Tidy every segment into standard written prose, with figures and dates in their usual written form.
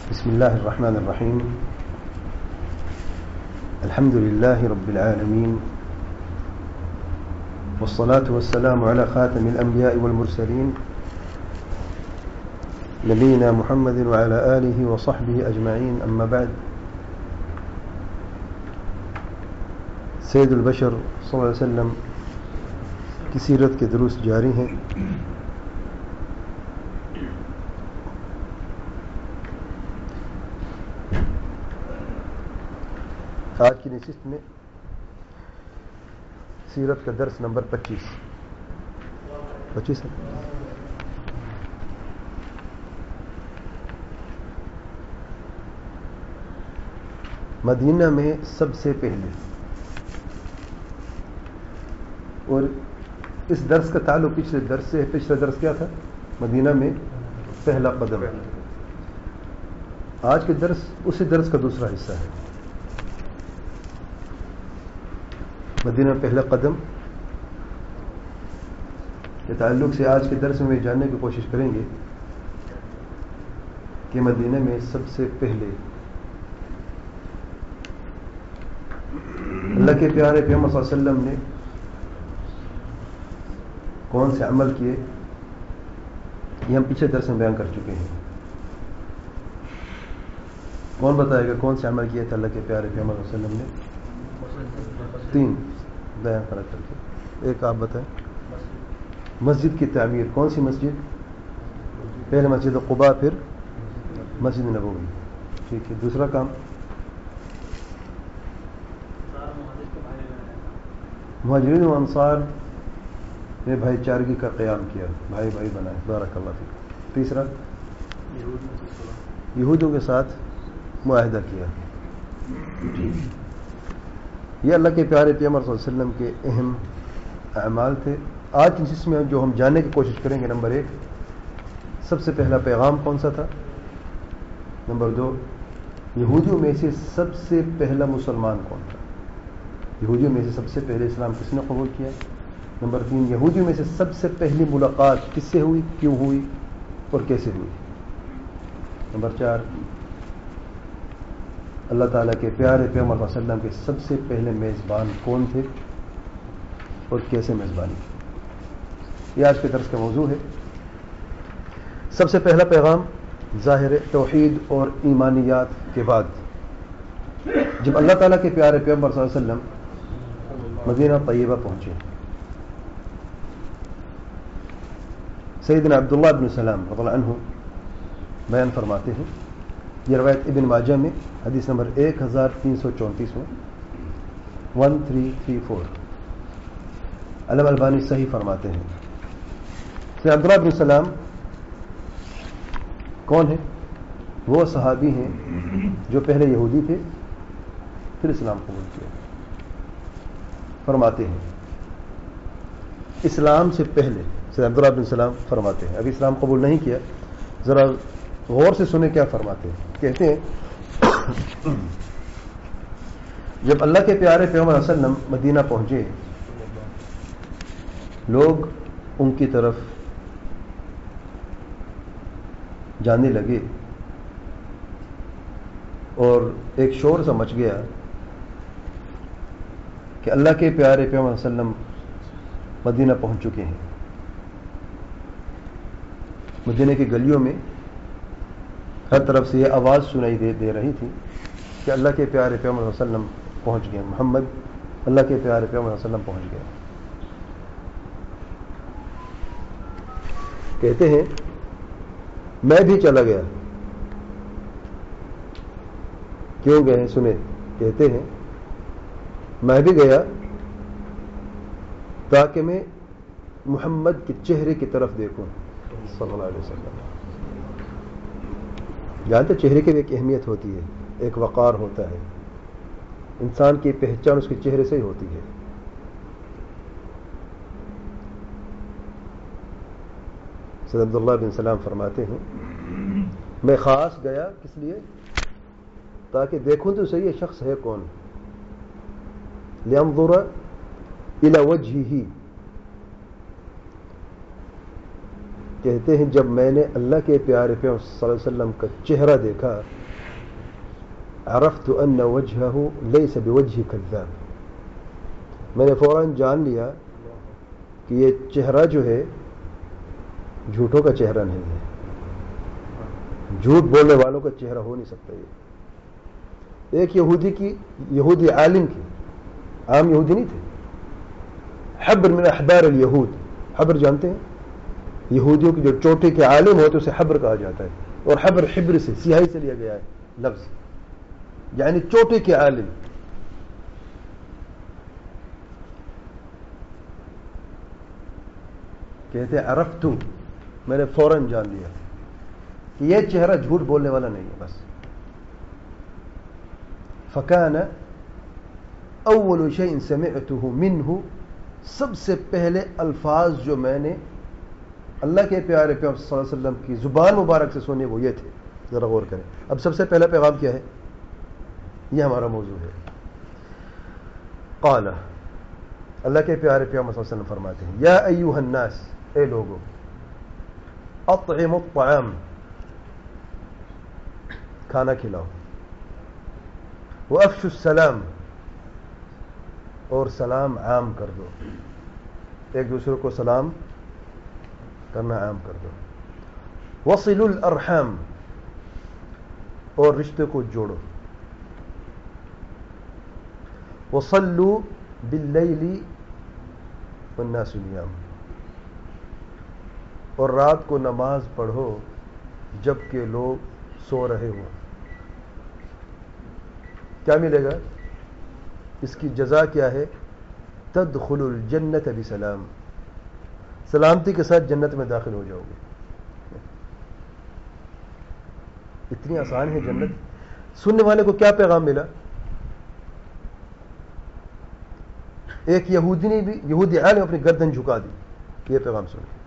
بسم الله الرحمن الرحيم. الحمد لله رب العالمين، والصلاة والسلام على خاتم الأنبياء والمرسلين نبينا محمد وعلى آله وصحبه أجمعين. أما بعد، سید البشر صلی اللہ علیہ وسلم کی سیرت کے دروس جاری ہیں. آج کی نشست میں سیرت کا درس نمبر 25 ہے. مدینہ میں سب سے پہلے، اور اس درس کا تعلق پچھلے درس سے ہے. پچھلا درس کیا تھا؟ مدینہ میں پہلا قدم. آج کے درس اسی درس کا دوسرا حصہ ہے. مدینہ میں پہلا قدم کے تعلق سے آج کے درس میں جاننے کی کوشش کریں گے کہ مدینہ میں سب سے پہلے اللہ کے پیارے پیغمبر صلی اللہ علیہ وسلم نے کون سے عمل کیے، یہ ہم پچھلے درس میں بیان کر چکے ہیں. کون بتائے گا کون سے عمل کیے تھے اللہ کے پیارے پیغمبر صلی اللہ علیہ وسلم نے؟ 3 بیان کر کے. ایک آپ بتائیں. مسجد کی تعمیر. کون سی مسجد؟ پہلے مسجد قباء، پھر مسجد نبوی. ٹھیک ہے. دوسرا کام مہاجرین و انصار نے بھائی چارگی کا قیام کیا، بھائی بھائی بنائے. بارک اللہ فیک. تیسرا یہودوں کے ساتھ معاہدہ کیا. یہ اللہ کے پیارے پیغمبر صلی اللہ علیہ وسلم کے اہم اعمال تھے. آج جس میں جو ہم جاننے کی کوشش کریں گے، نمبر 1 سب سے پہلا پیغام کون سا تھا. نمبر 2 یہودیوں میں سے سب سے پہلا مسلمان کون تھا. یہودیوں میں سے سب سے پہلے اسلام کس نے قبول کیا. نمبر 3 یہودیوں میں سے سب سے پہلی ملاقات کس سے ہوئی، کیوں ہوئی اور کیسے ہوئی. نمبر 4 اللہ تعالیٰ کے پیارے پیغمبر صلی اللہ علیہ وسلم کے سب سے پہلے میزبان کون تھے اور کیسے میزبانی. یہ آج کے درس کا موضوع ہے. سب سے پہلا پیغام ظاہر توحید اور ایمانیات کے بعد جب اللہ تعالیٰ کے پیارے پیغمبر صلی اللہ علیہ وسلم مدینہ طیبہ پہنچے، سیدنا عبداللہ بن سلام رضی اللہ عنہ بیان فرماتے ہیں. یہ روایت ابن ماجہ میں حدیث نمبر 1334 میں 1334 علامہ البانی صحیح فرماتے ہیں. سیدنا عبداللہ بن سلام کون ہے؟ وہ صحابی ہیں جو پہلے یہودی تھے، پھر اسلام قبول کیا. فرماتے ہیں اسلام سے پہلے سیدنا عبداللہ بن سلام فرماتے ہیں، ابھی اسلام قبول نہیں کیا. ذرا غور سے سنیں کیا فرماتے ہیں. کہتے ہیں جب اللہ کے پیارے پیغمبر صلی اللہ علیہ وسلم مدینہ پہنچے، لوگ ان کی طرف جانے لگے اور ایک شور سا مچ گیا کہ اللہ کے پیارے پیغمبر صلی اللہ علیہ وسلم مدینہ پہنچ چکے ہیں. مدینہ کی گلیوں میں ہر طرف سے یہ آواز سنائی دے رہی تھی کہ اللہ کے پیارے پیغمبر صلی اللہ علیہ وسلم پہنچ گئے. محمد اللہ کے پیارے پیغمبر صلی اللہ علیہ وسلم پہنچ گئے. کہتے ہیں میں بھی چلا گیا. کیوں گئے سنیں. کہتے ہیں میں بھی گیا تاکہ میں محمد کے چہرے کی طرف دیکھوں صلی اللہ علیہ وسلم. جانتے چہرے کی بھی ایک اہمیت ہوتی ہے، ایک وقار ہوتا ہے. انسان کی پہچان اس کے چہرے سے ہی ہوتی ہے. سید عبداللہ بن سلام فرماتے ہیں میں خاص گیا کس لیے؟ تاکہ دیکھوں تو صحیح یہ شخص ہے کون. لینظر الی وجہہ، کہتے ہیں جب میں نے اللہ کے پیارے پیغمبر صلی اللہ علیہ وسلم کا چہرہ دیکھا عرفت ان وجهه ليس بوجه كذاب. میں نے فوراً جان لیا کہ یہ چہرہ جو ہے جھوٹوں کا چہرہ نہیں ہے. جھوٹ بولنے والوں کا چہرہ ہو نہیں سکتا. یہ ایک یہودی عالم کی، عام یہودی نہیں تھے، حبر من احبار الیہود. حبر جانتے ہیں؟ یہودیوں کی جو چوٹی کے عالم ہوتے اسے حبر کہا جاتا ہے، اور حبر حبر سے، سیاہی سے لیا گیا ہے لفظ، یعنی چوٹی کے عالم. کہتے عرفت، میں نے فوراً جان لیا کہ یہ چہرہ جھوٹ بولنے والا نہیں ہے. بس فکان اول شیء سمعته منه، سب سے پہلے الفاظ جو میں نے اللہ کے پیارے پیغمبر صلی اللہ علیہ وسلم کی زبان مبارک سے سنے وہ یہ تھے. ذرا غور کریں. اب سب سے پہلا پیغام کیا ہے؟ یہ ہمارا موضوع ہے. قال، اللہ کے پیارے پیغمبر صلی اللہ علیہ وسلم فرماتے ہیں، یا ایھا الناس، اے لوگو، اطعموا الطعام، کھانا کھلاؤ، وافشوا السلام، اور سلام عام کر دو، ایک دوسرے کو سلام کرنا عام کر دو. وصلوا الارحام، اور رشتے کو جوڑو. وصلوا باللیل والناس نیام، اور رات کو نماز پڑھو جب کہ لوگ سو رہے ہوں. کیا ملے گا؟ اس کی جزا کیا ہے؟ تدخل الجنت بسلام، سلامتی کے ساتھ جنت میں داخل ہو جاؤ گے. اتنی آسان ہے جنت. سننے والے کو کیا پیغام ملا؟ ایک یہودی نے بھی، یہودی عالم اپنی گردن جھکا دی یہ پیغام سن کے.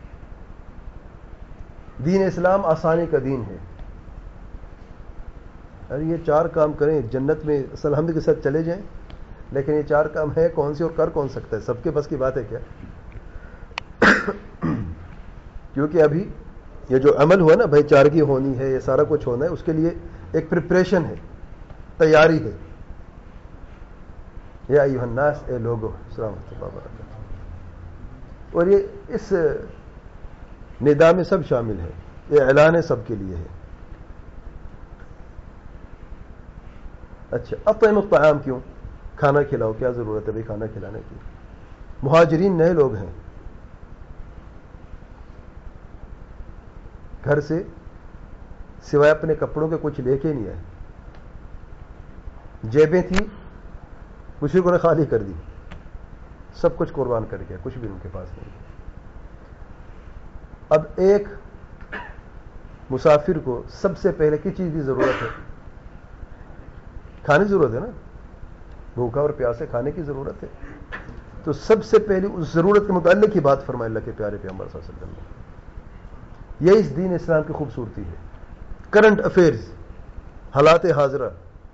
دین اسلام آسانی کا دین ہے. ارے یہ 4 کام کریں جنت میں سلامتی کے ساتھ چلے جائیں. لیکن یہ 4 کام ہے کون سی اور کر کون سکتا ہے؟ سب کے بس کی بات ہے کیا؟ کیونکہ ابھی یہ جو عمل ہوا نا، بھائی چارگی ہونی ہے، یہ سارا کچھ ہونا ہے، اس کے لیے ایک پریپریشن ہے، تیاری ہے. یا ایھا الناس، اے لوگو، السلام علیکم وبرکاتہ. اور یہ اس ندا میں سب شامل ہے، یہ اعلان ہے، سب کے لیے ہے. اچھا، اطعموا الطعام کیوں؟ کھانا کھلاؤ. کیا ضرورت ہے بھائی کھانا کھلانے کی؟ مہاجرین نئے لوگ ہیں، گھر سے سوائے اپنے کپڑوں کے کچھ لے کے نہیں آئے. جیبیں تھیں، مشرکوں نے خالی کر دی، سب کچھ قربان کر گیا، کچھ بھی ان کے پاس نہیں. اب ایک مسافر کو سب سے پہلے کس چیز کی ضرورت ہے؟ کھانے کی ضرورت ہے نا، بھوکا اور پیاسے کھانے کی ضرورت ہے. تو سب سے پہلے اس ضرورت کے متعلق ہی بات فرمائے اللہ کے پیارے پیغمبر صلی اللہ علیہ وسلم نے. یہ اس دین اسلام کی خوبصورتی ہے. کرنٹ افیئرز، حالات حاضرہ،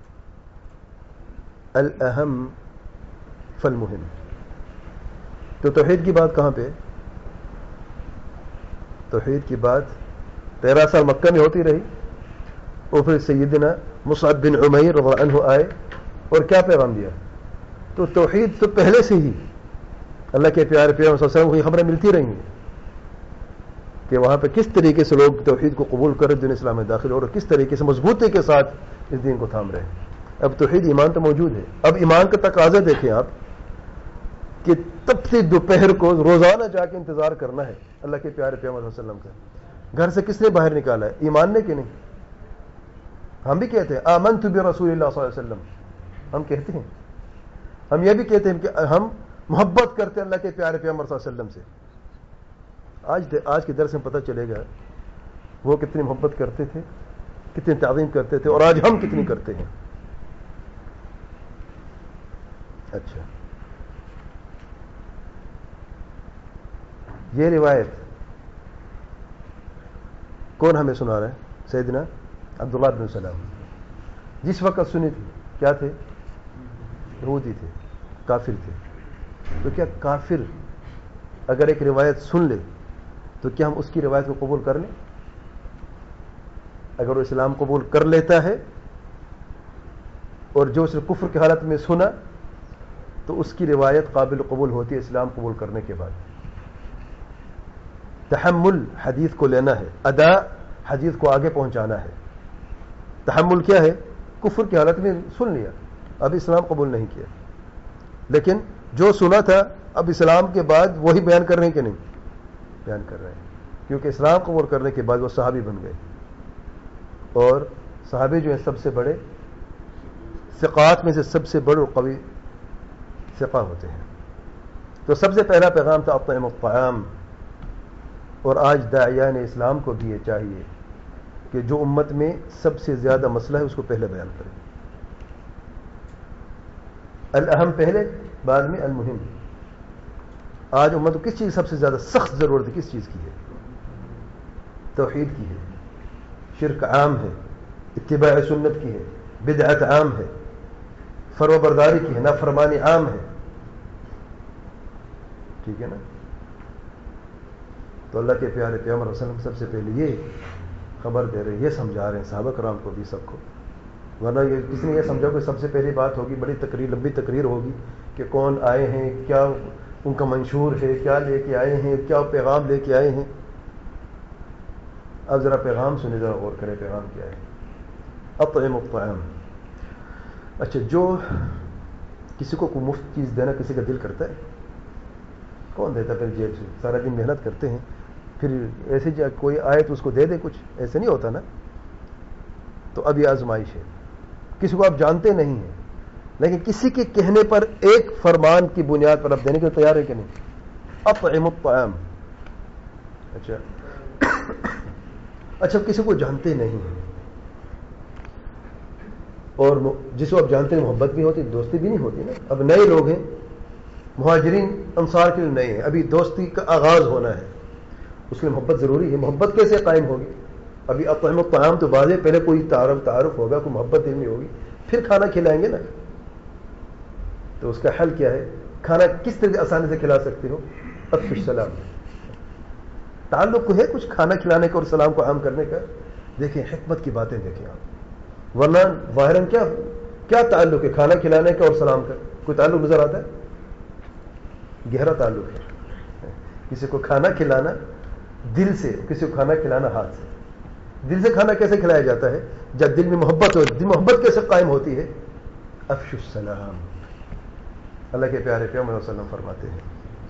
الاہم فالمہم. تو توحید کی بات کہاں پہ؟ توحید کی بات 13 سال مکہ میں ہوتی رہی، اور پھر سیدنا مصعب بن عمیر رضی اللہ عنہ آئے اور کیا پیغام دیا؟ تو توحید تو پہلے سے ہی اللہ کے پیارے پیغمبر صلی اللہ علیہ وسلم کو خبریں ملتی رہی ہیں کہ وہاں پہ کس طریقے سے لوگ توحید کو قبول کر دین اسلام میں داخل ہو، اور کس طریقے سے مضبوطی کے ساتھ اس دین کو تھام رہے ہیں. اب توحید ایمان تو موجود ہے. اب ایمان کا تقاضا دیکھیں آپ کہ تپتی دوپہر کو روزانہ جا کے انتظار کرنا ہے اللہ کے پیارے پیغمبر صلی اللہ علیہ وسلم کا. گھر سے کس نے باہر نکالا ہے؟ ایمان نے کہ نہیں؟ ہم بھی کہتے ہیں آمنت برسول اللہ صلی اللہ علیہ وسلم، ہم کہتے ہیں. ہم یہ بھی کہتے ہیں کہ ہم محبت کرتے ہیں اللہ کے پیارے پیغمبر صلی اللہ علیہ وسلم سے. آج کے درس میں پتہ چلے گا وہ کتنی محبت کرتے تھے، کتنی تعظیم کرتے تھے، اور آج ہم کتنی کرتے ہیں. اچھا، یہ روایت کون ہمیں سنا رہا ہے؟ سیدنا عبداللہ بن سلام. جس وقت سنی تھی کیا تھے؟ یہودی تھے، کافر تھے. تو کیا کافر اگر ایک روایت سن لے تو کیا ہم اس کی روایت کو قبول کر لیں؟ اگر وہ اسلام قبول کر لیتا ہے اور جو اسے کفر کی حالت میں سنا تو اس کی روایت قابل قبول ہوتی ہے اسلام قبول کرنے کے بعد. تحمل حدیث کو لینا ہے, ادا حدیث کو آگے پہنچانا ہے. تحمل کیا ہے؟ کفر کی حالت میں سن لیا, اب اسلام قبول نہیں کیا, لیکن جو سنا تھا اب اسلام کے بعد وہی بیان کر رہے ہیں کہ نہیں؟ بیان کر رہے ہیں, کیونکہ اسلام قبول کرنے کے بعد وہ صحابی بن گئے, اور صحابی جو ہیں سب سے بڑے ثقات میں سے سب سے بڑے اور قوی ثقہ ہوتے ہیں. تو سب سے پہلا پیغام تھا اطعموا الطعام, اور آج داعیان اسلام کو بھی یہ چاہیے کہ جو امت میں سب سے زیادہ مسئلہ ہے اس کو پہلے بیان کریں. الاہم پہلے, بعد میں المہم. آج امت کو کس چیز سب سے زیادہ سخت ضرورت ہے؟ کس چیز کی ہے؟ توحید کی ہے, شرک عام ہے, اتباع سنت کی ہے, بدعت عام ہے, فرما برداری کی ہے, نافرمانی عام ہے. ٹھیک ہے نا؟ تو اللہ کے پیارے پیغمبر صلی اللہ علیہ وسلم سب سے پہلے یہ خبر دے رہے, یہ سمجھا رہے ہیں صحابہ کرام کو بھی, سب کو. ورنہ یہ کسی نے یہ سمجھا کہ سب سے پہلی بات ہوگی, بڑی تقریر, لمبی تقریر ہوگی کہ کون آئے ہیں, کیا ان کا منشور ہے, کیا لے کے آئے ہیں, کیا پیغام لے کے آئے ہیں. اب ذرا پیغام سنیں, ذرا غور کریں پیغام کیا ہے. اطعموا الطعام. اچھا, جو کسی کو کوئی مفت چیز دینا کسی کا دل کرتا ہے؟ کون دیتا پھر جیب سے؟ سارا دن محنت کرتے ہیں, پھر ایسے کوئی آئے تو اس کو دے دے کچھ, ایسے نہیں ہوتا نا. تو اب یہ آزمائش ہے, کسی کو آپ جانتے نہیں ہیں لیکن کسی کے کہنے پر ایک فرمان کی بنیاد پر آپ دینے کے تیار ہے کہ نہیں؟ اطعموا الطعام. اچھا کسی کو جانتے نہیں ہیں, اور جس کو آپ جانتے ہیں محبت بھی ہوتی, دوستی بھی نہیں ہوتی نا. اب نئے لوگ ہیں, مہاجرین انصار کے لیے نئے ہیں, ابھی دوستی کا آغاز ہونا ہے, اس لیے محبت ضروری ہے. محبت کیسے قائم ہوگی؟ ابھی اطعموا الطعام تو بعد ہے, پہلے کوئی تعارف ہوگا, کوئی محبت دل میں ہوگی, پھر کھانا کھلائیں گے نا. تو اس کا حل کیا ہے؟ کھانا کس طرح آسانی سے کھلا سکتے ہو؟ افشوا السلام. تعلق ہے کچھ کھانا کھلانے کا اور سلام کو عام کرنے کا؟ دیکھیں حکمت کی باتیں دیکھیں آپ, ورنہ ظاہراً کیا تعلق ہے کھانا کھلانے کا اور سلام کا؟ کوئی تعلق نظر آتا ہے؟ گہرا تعلق ہے. کسی کو کھانا کھلانا دل سے, کسی کو کھانا کھلانا ہاتھ سے. دل سے کھانا کیسے کھلایا جاتا ہے؟ جب دل میں محبت ہو. دل محبت کیسے قائم ہوتی ہے؟ افشوا السلام. اللہ کے پیارے پیغمبر صلی اللہ علیہ وسلم فرماتے ہیں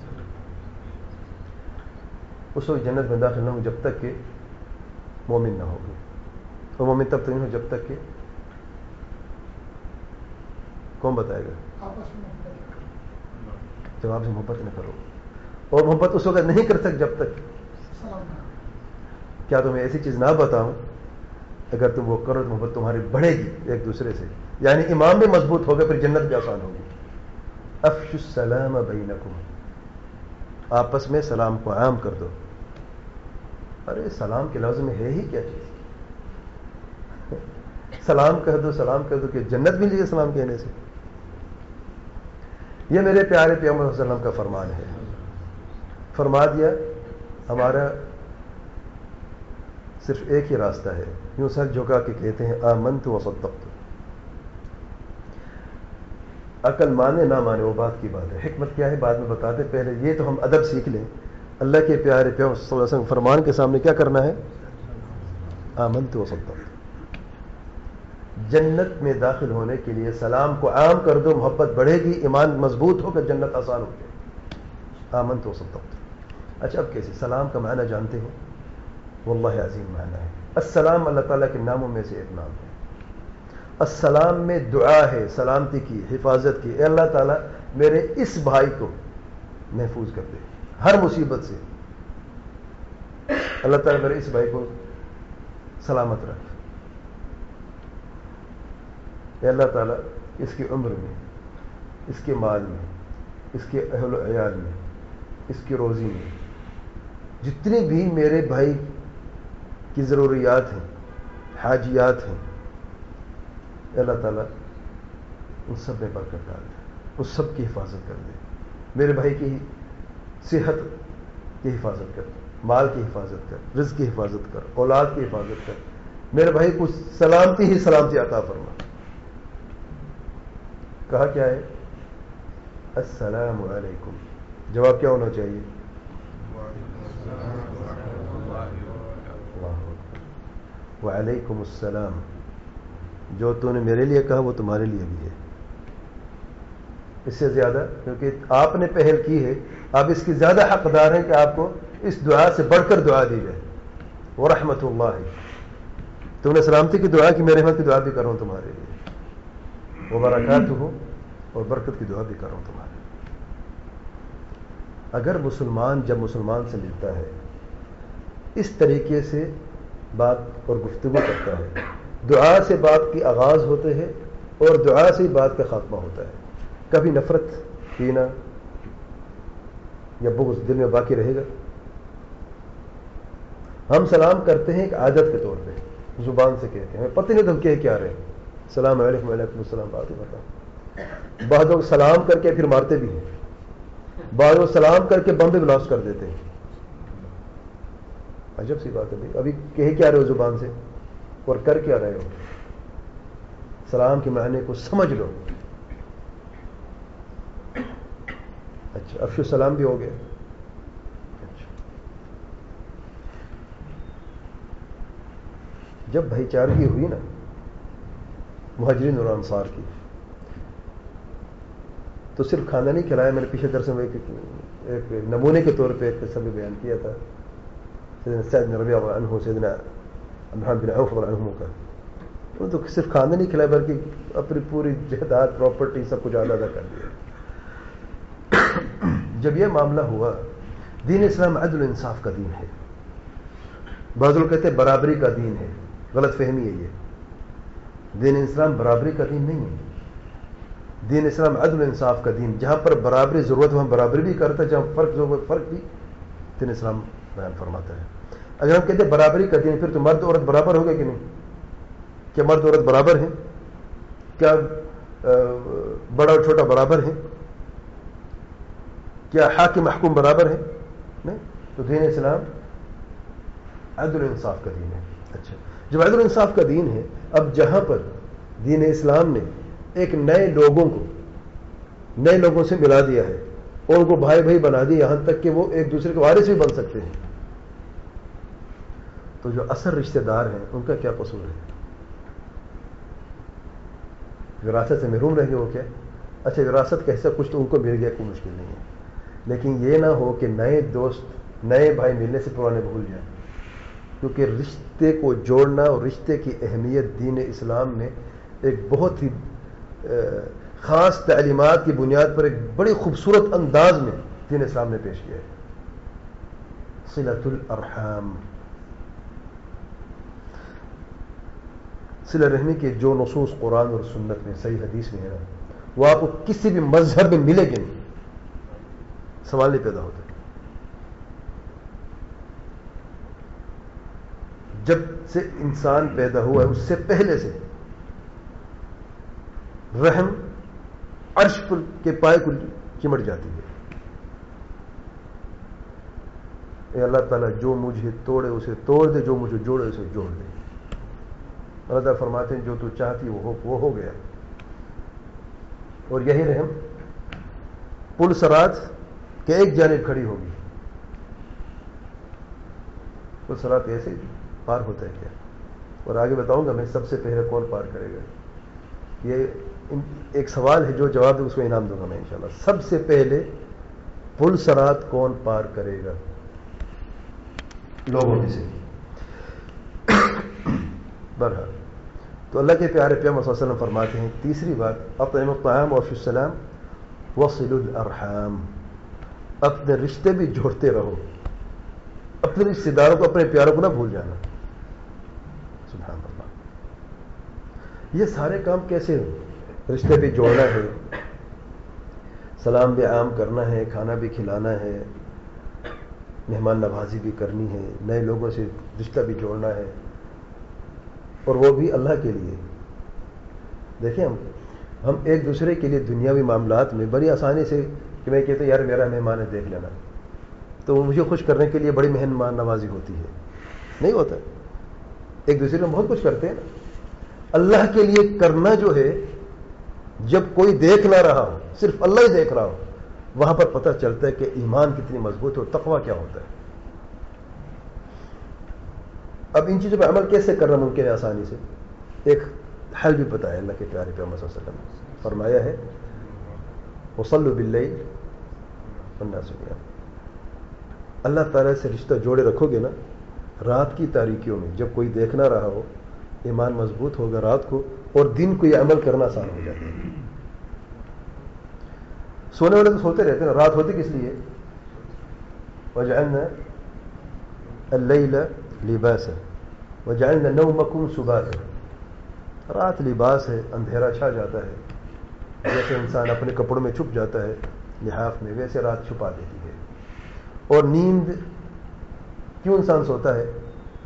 اس وقت جنت میں داخل نہ ہو جب تک کہ مومن نہ ہوگی, اور مومن تب تک نہیں ہو جب تک کہ, کون بتائے گا؟ جب آپ سے محبت نہ کرو, اور محبت اس وقت نہیں کر سکتے جب تک. کیا تمہیں ایسی چیز نہ بتاؤں, اگر تم وہ کرو تو محبت تمہاری بڑھے گی ایک دوسرے سے, یعنی ایمان بھی مضبوط ہوگا, پھر جنت بھی آسان ہوگی. افشوا السلام بینکم, آپس میں سلام کو عام کر دو. ارے سلام کے لفظ میں ہے ہی کیا چیز؟ سلام کہہ دو, سلام کہہ دو کہ جنت مل جائے سلام کہنے سے. یہ میرے پیارے پیغمبر صلی اللہ علیہ وسلم کا فرمان ہے. فرما دیا ہمارا صرف ایک ہی راستہ ہے, یوں سر جھکا کے کہتے ہیں آمنت وصدقت. عقل مانے نہ مانے وہ بات کی بات ہے, حکمت کیا ہے بعد میں بتا دیں, پہلے یہ تو ہم ادب سیکھ لیں. اللہ کے پیارے پیغمبر صلی اللہ علیہ وسلم فرمان کے سامنے کیا کرنا ہے؟ آمنت وصدقت. جنت میں داخل ہونے کے لیے سلام کو عام کر دو, محبت بڑھے گی, ایمان مضبوط ہوگا, جنت آسان ہو جائے. آمنت وصدقت. اچھا اب کیسے؟ سلام کا معنی جانتے ہیں؟ واللہ عظیم معنی ہے. السلام اللہ تعالیٰ کے ناموں میں سے ایک نام ہے. السلام میں دعا ہے, سلامتی کی, حفاظت کی. اے اللہ تعالیٰ میرے اس بھائی کو محفوظ کر دے ہر مصیبت سے. اللہ تعالیٰ میرے اس بھائی کو سلامت رکھ. اے اللہ تعالیٰ اس کی عمر میں, اس کے مال میں, اس کے اہل و عیال میں, اس کی روزی میں, جتنے بھی میرے بھائی کی ضروریات ہیں, حاجیات ہیں, اے اللہ تعالیٰ ان سب میں برکت ڈال دے, ان سب کی حفاظت کر دے. میرے بھائی کی صحت کی حفاظت کر, مال کی حفاظت کر, رزق کی حفاظت کر, اولاد کی حفاظت کر. میرے بھائی کو سلامتی ہی سلامتی عطا فرما. کہا کیا ہے؟ السلام علیکم. جواب کیا ہونا چاہیے؟ وعلیکم السلام. جو تو نے میرے لیے کہا وہ تمہارے لیے بھی ہے. اس سے زیادہ، کیونکہ آپ نے پہل کی ہے، آپ اس کی زیادہ حقدار ہیں کہ آپ کو اس دعا سے بڑھ کر دعا دی جائے. ورحمۃ اللہ. تم نے سلامتی کی دعا کی، میں رحمت کی دعا بھی کر رہا ہوں تمہارے لیے. وبرکاتہ، اور برکت کی دعا بھی کر رہا ہوں تمہارے لیے. اگر مسلمان جب مسلمان سے ملتا ہے اس طریقے سے بات اور گفتگو کرتا ہے، دعا سے بات کی آغاز ہوتے ہیں اور دعا سے ہی بات کا خاتمہ ہوتا ہے. کبھی نفرت، کینہ یا بغض دل میں باقی رہے گا؟ ہم سلام کرتے ہیں ایک عادت کے طور پہ، زبان سے کہتے ہیں، ہمیں پتہ نہیں تو ہم کہہ کیا رہے ہیں. السلام علیکم، وعلیکم السلام، بات ہی بتا. بعض لوگ سلام کر کے پھر مارتے بھی ہیں، بعض لوگ سلام کر کے بم بھی بلاسٹ کر دیتے ہیں. عجب سی بات ہے. ابھی کہہ کیا رہے ہو زبان سے اور کر کیا رہے ہو؟ سلام کے معنی کو سمجھ لو. اچھا، افشو السلام بھی ہو گیا. اچھا، جب بھائی چارگی ہوئی نا مہاجرین اور انصار کی، تو صرف کھانا نہیں کھلایا. میں نے پیچھے درس میں ایک نمونے کے طور پہ ایک قصہ بھی بیان کیا تھا، سیدنا سعد بن ربیعہ رضی اللہ عنہ، سیدنا عبدالرحمن بن عوف رضی اللہ عنہ کا. وہ تو صرف کھانا نہیں کھلایا بلکہ اپنی پوری جائیداد، پراپرٹی سب کچھ آدھا کر دیا. جب یہ معاملہ ہوا، دین اسلام عدل و انصاف کا دین ہے. بعض لوگ کہتے ہیں برابری کا دین ہے، غلط فہمی ہے. یہ دین اسلام برابری کا دین نہیں ہے. دین اسلام عدل و انصاف کا دین. جہاں پر برابری ضرورت وہاں برابری بھی کرتا ہے، جہاں فرق ضرورت فرق بھی دین اسلام بیان فرماتا ہے. اگر ہم کہتے ہیں برابری کا دین، پھر تو مرد عورت برابر ہو گئے کہ نہیں؟ کیا مرد عورت برابر ہیں؟ کیا بڑا اور چھوٹا برابر ہیں؟ کیا حاکم محکوم برابر ہیں؟ نہیں. تو دین اسلام عدل و انصاف کا دین ہے. اچھا، جب عدل و انصاف کا دین ہے، اب جہاں پر دین اسلام نے ایک نئے لوگوں سے ملا دیا ہے اور ان کو بھائی بھائی بنا دیا، یہاں تک کہ وہ ایک دوسرے کے وارث بھی بن سکتے ہیں، تو جو اصل رشتہ دار ہیں ان کا کیا قصور ہے؟ وراثت سے محروم رہ گئے وہ کیا؟ اچھا، وراثت کا حصہ کچھ تو ان کو مل گیا، کوئی مشکل نہیں ہے. لیکن یہ نہ ہو کہ نئے دوست، نئے بھائی ملنے سے پرانے بھول جائیں. کیونکہ رشتے کو جوڑنا اور رشتے کی اہمیت دین اسلام میں ایک بہت ہی خاص تعلیمات کی بنیاد پر ایک بڑی خوبصورت انداز میں دین اسلام نے پیش کیا ہے. صلۃ الارحام، صلہ رحمی کے جو نصوص قرآن اور سنت میں، صحیح حدیث میں ہے نا، وہ آپ کو کسی بھی مذہب میں ملے گے نہیں. سوال نہیں پیدا ہوتا. جب سے انسان پیدا ہوا ہے اس سے پہلے سے رحم عرش پر کے پائے کو چمٹ جاتی ہے. اے اللہ تعالیٰ، جو مجھے توڑے اسے توڑ دے، جو مجھے جوڑے اسے جوڑ دے. اللہ تعالیٰ فرماتے ہیں جو تو چاہتی وہ ہو گیا. اور یہی رحم پل صراط کہ ایک جانب کھڑی ہوگی. پل صراط ایسے پار ہوتا ہے کیا؟ اور آگے بتاؤں گا میں سب سے پہلے کون پار کرے گا. یہ ایک سوال ہے، جو جواب دے اس کو انعام دوں گا میں انشاءاللہ. سب سے پہلے پل صراط کون پار کرے گا لوگوں میں سے؟ بہرحال تو اللہ کے پیارے پیغمبر صلی اللہ علیہ وسلم فرماتے ہیں تیسری بات، اطعموا الطعام وافشوا السلام وصلوا الارحام. اپنے رشتے بھی جوڑتے رہو، اپنے رشتے داروں کو، اپنے پیاروں کو نہ بھول جانا. سبحان اللہ. یہ سارے کام کیسے ہو؟ رشتے بھی جوڑنا ہے، سلام بھی عام کرنا ہے، کھانا بھی کھلانا ہے، مہمان نوازی بھی کرنی ہے، نئے لوگوں سے رشتہ بھی جوڑنا ہے، اور وہ بھی اللہ کے لیے. دیکھیں ہم ایک دوسرے کے لیے دنیاوی معاملات میں بڑی آسانی سے کہ میں کہتا ہوں یار میرا مہمان ہے دیکھ لینا، تو مجھے خوش کرنے کے لیے بڑی مہمان نوازی ہوتی ہے. نہیں ہوتا. ایک دوسرے میں بہت کچھ کرتے ہیں نا. اللہ کے لیے کرنا جو ہے جب کوئی دیکھ نہ رہا ہو، صرف اللہ ہی دیکھ رہا ہو، وہاں پر پتہ چلتا ہے کہ ایمان کتنی مضبوط ہے اور تقویٰ کیا ہوتا ہے۔ اب ان چیزوں پہ عمل کیسے کرنا ممکن ہے آسانی سے؟ ایک حل بھی پتہ ہے، اللہ کے پیارے پیغمبر صلی اللہ علیہ وسلم نے فرمایا ہے وصلوا باللیل والناس نیام۔ اللہ تعالیٰ سے رشتہ جوڑے رکھو گے نا رات کی تاریکیوں میں، جب کوئی دیکھ نہ رہا ہو، ایمان مضبوط ہوگا رات کو، اور دن کو یہ عمل کرنا آسان ہو جاتا ہے۔ سونے والے تو سوتے رہتے ہیں، رات ہوتی کس لیے؟ وجعلنا اللیل لباسا وجعلنا نومکم سباتا۔ رات لباس ہے، اندھیرا چھا جاتا ہے، جیسے انسان اپنے کپڑوں میں چھپ جاتا ہے لحاف میں، ویسے رات چھپا دیتی ہے۔ اور نیند کیوں انسان سوتا ہے؟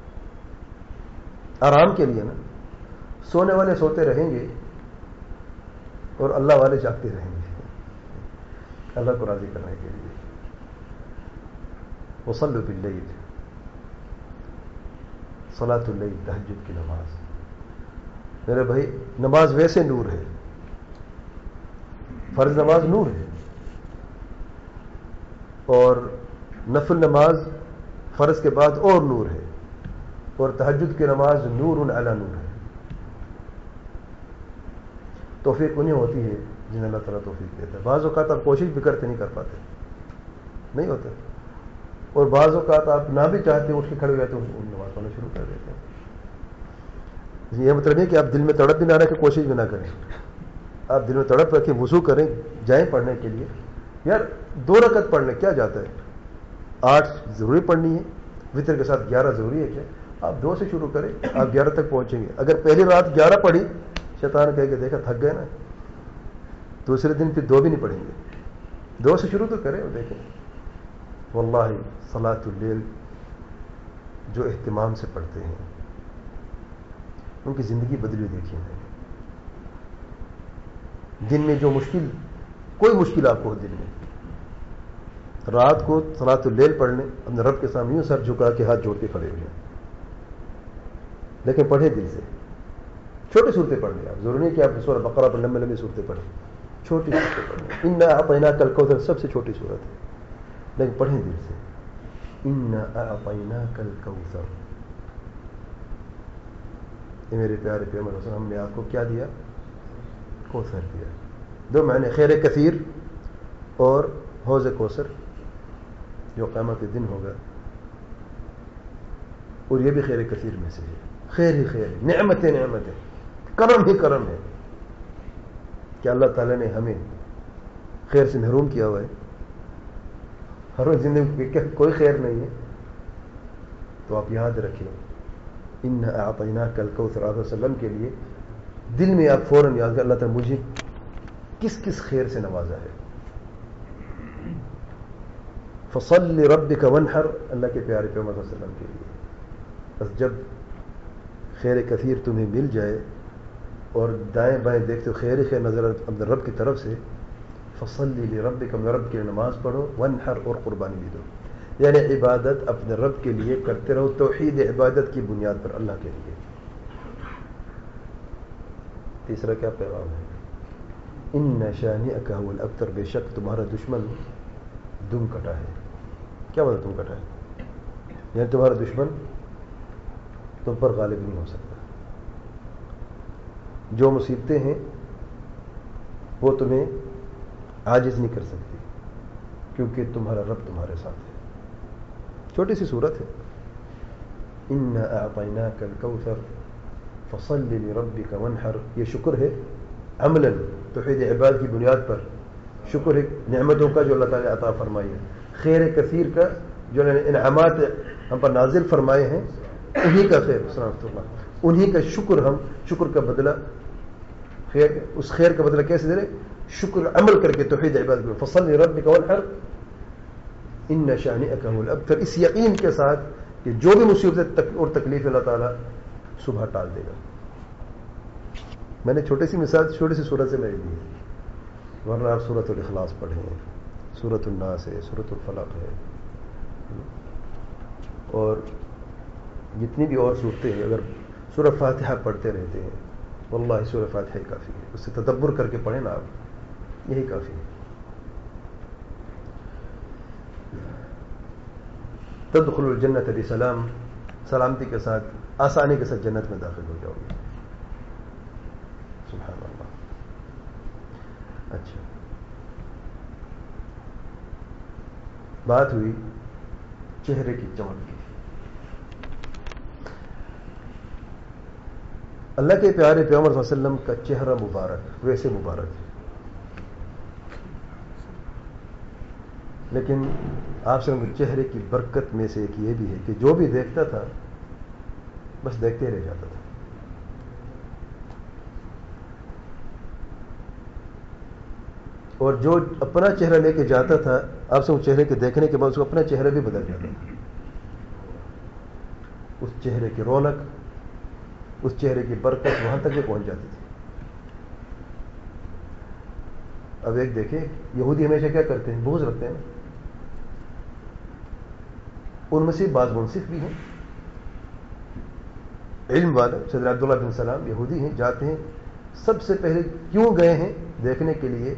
آرام کے لیے نا۔ سونے والے سوتے رہیں گے اور اللہ والے جاگتے رہیں گے اللہ کو راضی کرنے کے لیے۔ وصلوا باللیل، صلاۃ اللیل، تہجد کی نماز۔ میرے بھائی نماز ویسے نور ہے، فرض نماز نور ہے، اور نفل نماز فرض کے بعد اور نور ہے، اور تہجد کی نماز نور علی نور ہے۔ توفیق انہیں ہوتی ہے جنہیں اللہ تعالیٰ توفیق دیتا ہے۔ بعض اوقات آپ کوشش بھی کرتے نہیں کر پاتے، نہیں ہوتا، اور بعض اوقات آپ نہ بھی چاہتے اٹھ کے کھڑے ہوئے تو نماز پڑھنا شروع کر دیتے ہیں۔ یہ مطلب نہیں کہ آپ دل میں تڑپ بھی نہ رکھیں، کوشش بھی نہ کریں، آپ دل میں تڑپ رکھیں، وضو کریں، جائیں پڑھنے کے لیے۔ یار 2 رکعت پڑھ لیں، کیا جاتا ہے؟ 8 ضروری پڑھنی ہے، وتر کے ساتھ 11 ضروری ہے کیا؟ آپ 2 سے شروع کریں، آپ 11 تک پہنچیں گے۔ اگر پہلی رات 11 پڑھی، شیطان کہے کہ دیکھا تھک گئے نا، دوسرے دن پھر 2 بھی نہیں پڑھیں گے۔ 2 سے شروع تو کریں اور دیکھیں۔ واللہ صلاۃ اللیل جو اہتمام سے پڑھتے ہیں ان کی زندگی بدلی دیکھیے۔ دن میں جو مشکل، کوئی مشکل آپ کو ہو دن میں، رات کو صلاۃ اللیل پڑھ لیں، اپنے رب کے سامنے یوں سر جھکا کے ہاتھ جوڑ کے کھڑے ہو جائیں، لیکن پڑھیں دل سے۔ چھوٹی صورتیں پڑھ لیں، آپ ضروری نہیں کہ آپ سورہ بقرہ پر لمبی لمبی صورتیں پڑھیں، چھوٹی صورتیں پڑھیں۔ انا اعطیناک الکوثر سب سے چھوٹی صورت ہے، لیکن پڑھیں دل سے۔ انا اعطیناک الکوثر، یہ میرے پیارے پیغمبر صلی اللہ علیہ وسلم، ہم نے آپ کو کیا دیا؟ کوثر دیا۔ 2 معنی، خیر کثیر اور حوض کوثر جو قیامت کے دن ہوگا، اور یہ بھی خیر کثیر میں سے ہے۔ خیر ہی خیر ہے، نعمتیں نعمتیں، کرم ہی کرم ہے کہ اللہ تعالیٰ نے ہمیں خیر سے محروم کیا ہوا ہے۔ ہر روز زندگی میں کوئی خیر نہیں ہے، تو آپ یاد رکھیں انا اعطیناک الکوثر۔ آپ وسلم کے لیے دل میں آپ فوراً یاد کریں اللہ تعالیٰ مجھے کس کس خیر سے نوازا ہے۔ فصل لربک وانحر، اللہ کے پیارے پیغمبر صلی اللہ علیہ وسلم کے لیے۔ بس جب خیر کثیر تمہیں مل جائے اور دائیں بائیں دیکھتے ہو خیر ہی خیر نظر اپنے رب کی طرف سے، فصل لربک، اپنے رب کے لیے نماز پڑھو، وانحر، اور قربانی بھی دو، یعنی عبادت اپنے رب کے لیے کرتے رہو، توحید عبادت کی بنیاد پر اللہ کے لیے۔ تیسرا کیا پیغام ہے؟ ان شانئک هو الابتر، بے شک تمہارا دشمن دم کٹا ہے۔ کیا مطلب دم کٹا ہے؟ یعنی تمہارا دشمن تم پر غالب نہیں ہو سکتا۔ جو مصیبتیں ہیں وہ تمہیں عاجز نہیں کر سکتی، کیونکہ تمہارا رب تمہارے ساتھ ہے۔ چھوٹی سی صورت ہے، انا اعطیناک الکوثر فصل لربک وانحر، یہ شکر ہے عملاً توحید عبادت کی بنیاد پر، شکر ہے نعمتوں کا جو اللہ تعالیٰ نے عطا فرمائی ہے، خیر کثیر کا جو انعامات ہم پر نازل فرمائے ہیں، انہی کا خیر، سلامت اللہ، انہی کا شکر، ہم شکر کا بدلہ، خیر، اس خیر کا بدلہ کیسے دے رہے؟ شکر عمل کر کے توحید عبادت پر۔ فصل لربک وانحر ان شانئک هو الابتر، اس یقین کے ساتھ کہ جو بھی مصیبت اور تکلیف اللہ تعالیٰ صبح ٹال دے گا۔ میں نے چھوٹی سی مثال چھوٹی سی سورت سے میں دی ہے، ورنہ آپ سورۃ الاخلاص پڑھیں، سورۃ الناس ہے، سورۃ الفلق ہے، اور جتنی بھی اور صورتیں ہیں، اگر سورہ فاتحہ پڑھتے رہتے ہیں واللہ سورہ فاتحہ ہی کافی ہے، اس سے تدبر کر کے پڑھیں نا آپ، یہی کافی ہے. تدخل الجنت بسلام، سلامتی کے ساتھ، آسانی کے ساتھ جنت میں داخل ہو جاؤ گے. سبحان اللہ. اچھا، بات ہوئی چہرے کی چمک کی. اللہ کے پیارے پیغمبر صلی اللہ علیہ وسلم کا چہرہ مبارک ویسے مبارک ہے، لیکن آپ سے چہرے کی برکت میں سے ایک یہ بھی ہے کہ جو بھی دیکھتا تھا بس دیکھتے رہ جاتا تھا. اور جو اپنا چہرہ لے کے جاتا تھا آپ سے، وہ چہرے کے دیکھنے کے بعد اس کو اپنا چہرہ بھی بدل جاتا تھا. اس چہرے کی رونق، اس چہرے کی برکت وہاں تک بھی پہنچ جاتی تھی. اب ایک دیکھیں، یہودی ہمیشہ کیا کرتے ہیں؟ بغض رکھتے ہیں. ان میں سے بعض منصف بھی ہیں، علم والے. سیدنا عبداللہ بن سلام یہودی ہیں، جاتے ہیں، سب سے پہلے کیوں گئے ہیں؟ دیکھنے کے لیے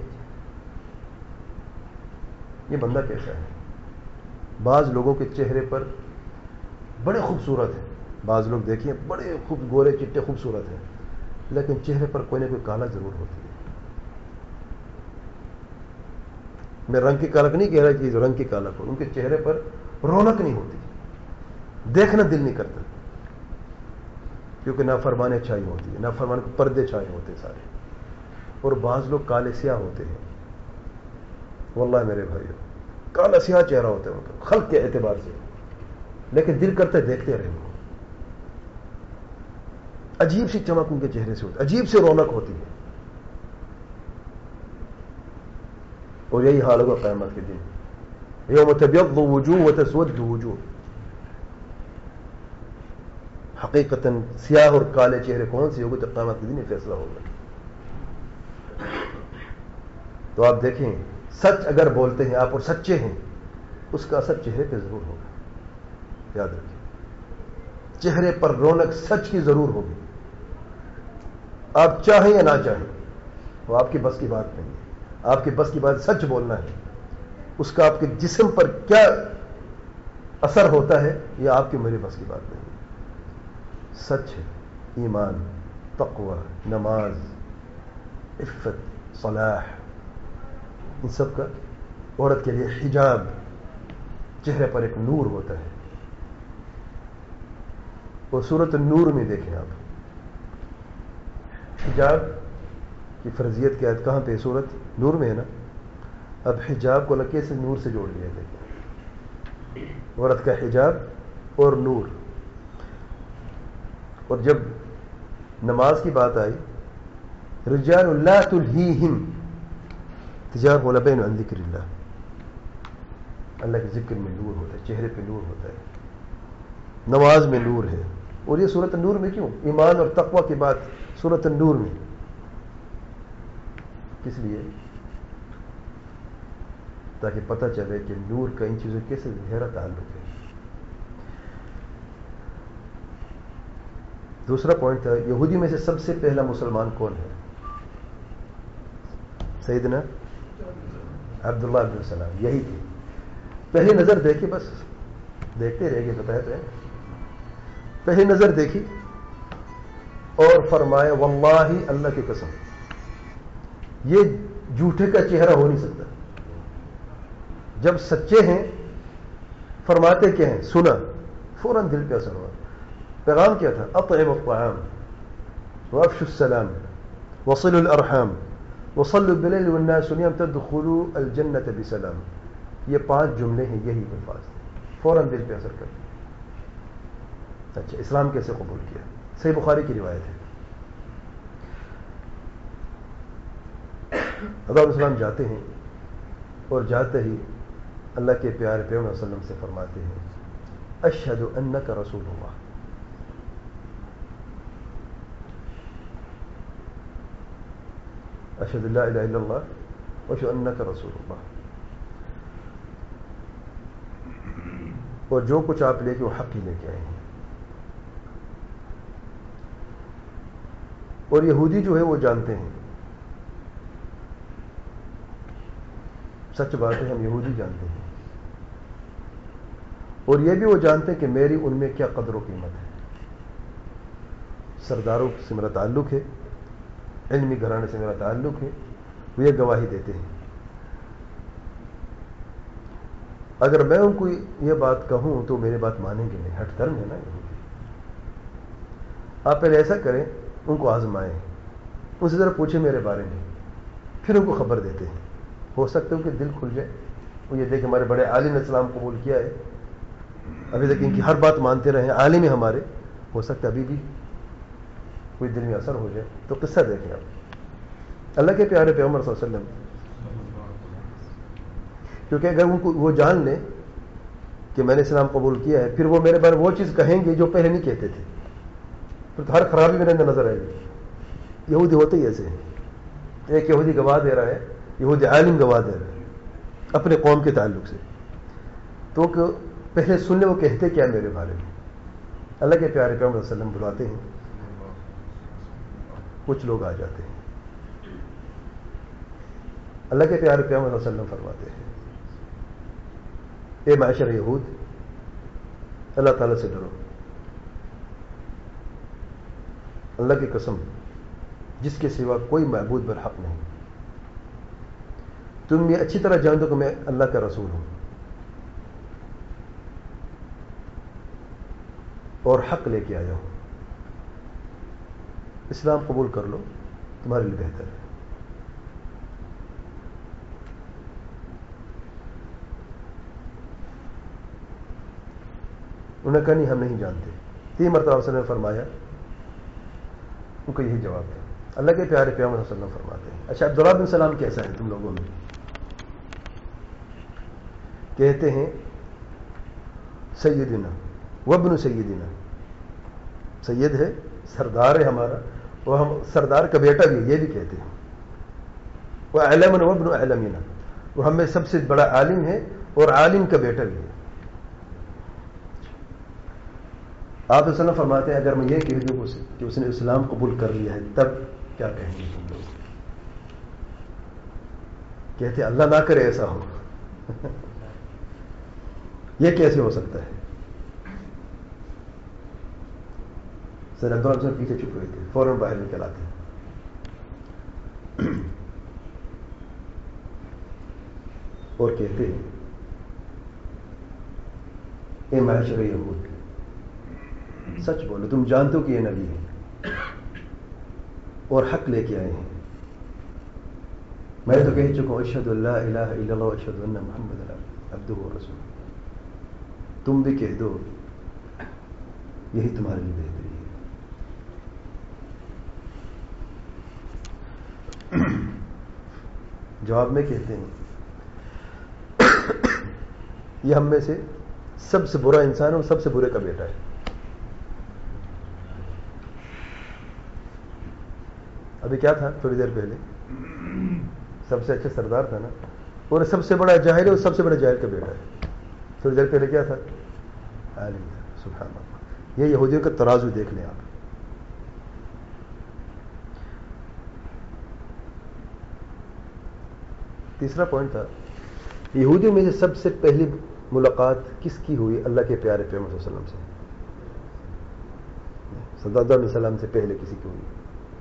یہ بندہ کیسا ہے. بعض لوگوں کے چہرے پر بڑے خوبصورت ہیں، بعض لوگ دیکھیں بڑے خوب گورے چٹے خوبصورت ہیں، لیکن چہرے پر کوئی نہ کوئی کالا ضرور ہوتی ہے. میں رنگ کی کالک نہیں کہہ رہا کہ رنگ کی کالک ہو، ان کے چہرے پر رونق نہیں ہوتی، دیکھنا دل نہیں کرتا، کیونکہ نافرمانے چھائی ہوتی ہے، نافرمانے کو پردے چھائے ہوتے سارے. اور بعض لوگ کالے سیاہ ہوتے ہیں، واللہ میرے بھائیو کالا سیاہ چہرہ ہوتا ہے ان کا خلق کے اعتبار سے، لیکن دل کرتا ہے دیکھتے رہیں. عجیب سی چمک ان کے چہرے سے ہوتی ہے، عجیب سی رونق ہوتی ہے. اور یہی حال ہوگا قیامت کے دن، یوم تبیض وجوہ وتسود وجوہ. حقیقتاً سیاہ اور کالے چہرے کون سے ہوگے تو قیامت کے دن یہ فیصلہ ہوگا. تو آپ دیکھیں، سچ اگر بولتے ہیں آپ اور سچے ہیں، اس کا اثر چہرے پہ ضرور ہوگا. یاد رکھیں، چہرے پر رونق سچ کی ضرور ہوگی. آپ چاہیں یا نہ چاہیں، وہ آپ کی بس کی بات نہیں ہے. آپ کی بس کی بات سچ بولنا ہے. اس کا آپ کے جسم پر کیا اثر ہوتا ہے یہ آپ کی میری بس کی بات نہیں ہے. سچ ہے، ایمان، تقوی، نماز، عفت، صلاح، ان سب کا عورت کے لیے حجاب، چہرے پر ایک نور ہوتا ہے. اور سورۃ النور میں دیکھیں آپ، حجاب کی فرضیت کی آیت کہاں پہ؟ سورۃ نور میں ہے نا. اب حجاب کو لکے سے نور سے جوڑ لیا. دیکھیں، عورت کا حجاب اور نور. اور جب نماز کی بات آئی، رجال لا تلہیہم تجارۃ ولا بیع عن ذکر اللہ. اللہ کے ذکر میں نور ہوتا ہے، چہرے پہ نور ہوتا ہے، نماز میں نور ہے. اور یہ سورۃ النور میں کیوں؟ ایمان اور تقوی کی بات سورۃ النور میں کس لیے؟ تاکہ پتہ چلے کہ نور کا ان چیزوں کیسے گہرا تعلق ہے. دوسرا پوائنٹ تھا، یہودی میں سے سب سے پہلا مسلمان کون ہے؟ سیدنا عبداللہ بن سلام. یہی تھی پہلی نظر دیکھی، بس دیکھتے رہ گئے. بتایا تو ہے، پہلی نظر دیکھی اور فرمایا واللہ، اللہ کی قسم یہ جھوٹے کا چہرہ ہو نہیں سکتا. جب سچے ہیں فرماتے کیا ہیں؟ سنا، فوراً دل پہ اثر ہوا. پیغام کیا تھا؟ اطعم الطعام وافشوا السلام وصلوا الارحام وصلوا باللیل والناس نیام تدخلوا الجنۃ بسلام. یہ 5 جملے ہیں، یہی الفاظ فوراً دل پہ اثر کرتے. اچھا، اسلام کیسے قبول کیا؟ صحیح بخاری کی روایت ہے. حضرت علیہ السلام جاتے ہیں اور جاتے ہی اللہ کے پیارے پیغمبر صلی اللہ علیہ وسلم سے فرماتے ہیں اشہد انک رسول اللہ. اشہد لا الہ الا اللہ واشہد انک رسول اللہ. اور جو کچھ آپ لے کے وہ حق ہی لے کے آئے ہیں. اور یہودی جو ہے وہ جانتے ہیں، سچ بات ہے، ہم یہودی جانتے ہیں، اور یہ بھی وہ جانتے ہیں کہ میری ان میں کیا قدر و قیمت ہے. سرداروں سے میرا تعلق ہے، علمی گھرانے سے میرا تعلق ہے، وہ یہ گواہی دیتے ہیں. اگر میں ان کو یہ بات کہوں تو میری بات مانیں گے نہیں، ہٹ درم ہے نا یہودی. آپ پہلے ایسا کریں، ان کو آزمائیں، ان سے ذرا پوچھیں میرے بارے میں، پھر ان کو خبر دیتے ہیں. ہو سکتا ہے کہ دل کھل جائے، وہ یہ دیکھ ہمارے بڑے عالم نے اسلام قبول کیا ہے، ابھی تک ان کی ہر بات مانتے رہے، عالم ہمارے، ہو سکتا ہے ابھی بھی کوئی دل میں اثر ہو جائے. تو قصہ دیکھیں آپ اللہ کے پیارے پیغمبر صلی اللہ علیہ وسلم، کیونکہ اگر ان کو وہ جان لیں کہ میں نے اسلام قبول کیا ہے، پھر وہ میرے بارے وہ چیز کہیں گے جو پہلے نہیں کہتے تھے، پھر تو ہر خرابی میرے اندر نظر آئے گی. یہودی ہوتے ہی ایسے ہیں. ایک یہودی گواہ دے رہا ہے، یہودی عالم گواہ دے رہا ہے اپنے قوم کے تعلق سے، تو کہ پہلے سن لیں وہ کہتے کیا میرے بارے میں. اللہ کے پیارے پیغمبر صلی اللہ علیہ وسلم بلاتے ہیں، کچھ لوگ آ جاتے ہیں. اللہ کے پیارے پیغمبر صلی اللہ علیہ وسلم فرماتے ہیں، اے معاشر یہود، اللہ تعالیٰ سے ڈرو. اللہ کی قسم جس کے سوا کوئی معبود برحق نہیں، تم یہ اچھی طرح جان دو کہ میں اللہ کا رسول ہوں، اور حق لے کے آیا ہوں. اسلام قبول کر لو، تمہارے لیے بہتر ہے. انہوں نے کہا نہیں، ہم نہیں جانتے. 3 مرتبہ اس نے فرمایا، ان کو یہی جواب ہے. اللہ کے پیارے پیغمبر صلی اللہ علیہ وسلم فرماتے ہیں، اچھا عبداللہ بن سلام کیسا ہے تم لوگوں میں؟ کہتے ہیں سیدنا وابن سیدنا، سید ہے، سردار ہے ہمارا، وہ ہم سردار کا بیٹا بھی ہے، یہ بھی کہتے ہیں. وہ علمنا وابن علمنا، وہ ہمیں سب سے بڑا عالم ہے اور عالم کا بیٹا بھی ہے. آپ صلی اللہ علیہ وسلم فرماتے ہیں اگر میں یہ کہہ دوں کہ اس نے اسلام قبول کر لیا ہے، تب کیا کہیں گے تم لوگ؟ کہتے اللہ نہ کرے ایسا ہو. یہ کیسے ہو سکتا ہے؟ سر عبداللہ سے پیچھے چھپ رہے تھے، فوراً باہر نکل آتے اور کہتے ہیں اے معاشر یہود، سچ بولو، تم جانتے ہو کہ یہ نبی ہے اور حق لے کے آئے ہیں. میں تو کہہ چکا ہوں اشہد اللہ الہ الا اللہ اشہد ان محمد عبدہ ورسولہ. تم بھی کہہ دو، یہی تمہارے لیے بہتری ہے. جواب میں کہتے ہیں یہ ہم میں سے سب سے برا انسان ہے اور سب سے برے کا بیٹا ہے. ابھی کیا تھا تھوڑی دیر پہلے؟ سب سے اچھا سردار تھا نا، اور سب سے بڑا جاہل ہے اور سب سے بڑا جاہل کا بیٹا ہے. تھوڑی دیر پہلے کیا تھا؟ عالم تھا. سبحان اللہ. یہ یہودیوں کا ترازو دیکھ لیں آپ. تیسرا پوائنٹ تھا، یہودیوں میں سے سب سے پہلی ملاقات کس کی ہوئی؟ اللہ کے پیارے پیغمبر صلی اللہ علیہ وسلم سے. صلی اللہ علیہ وسلم سے پہلے کسی کی ہوئی؟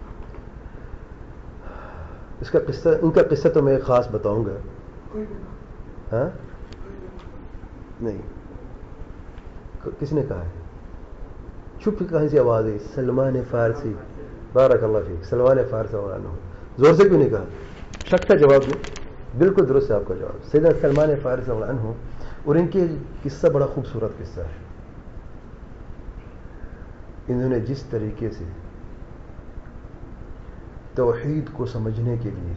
اس کا قصہ، ان کا قصہ تو میں خاص بتاؤں گا. ہاں نہیں، کس نے کہا ہے؟ چھپ کہیں سے آواز ہے؟ سلمان فارسی، بارک اللہ فیک. سلمان فارسی عنہ، زور سے کیوں نہیں کہا؟ شک کا جواب دیں. بالکل درست ہے آپ کا جواب. سیدنا سلمان فارسی عنہ، اور ان کے قصہ بڑا خوبصورت قصہ ہے. انہوں نے جس طریقے سے توحید کو سمجھنے کے لیے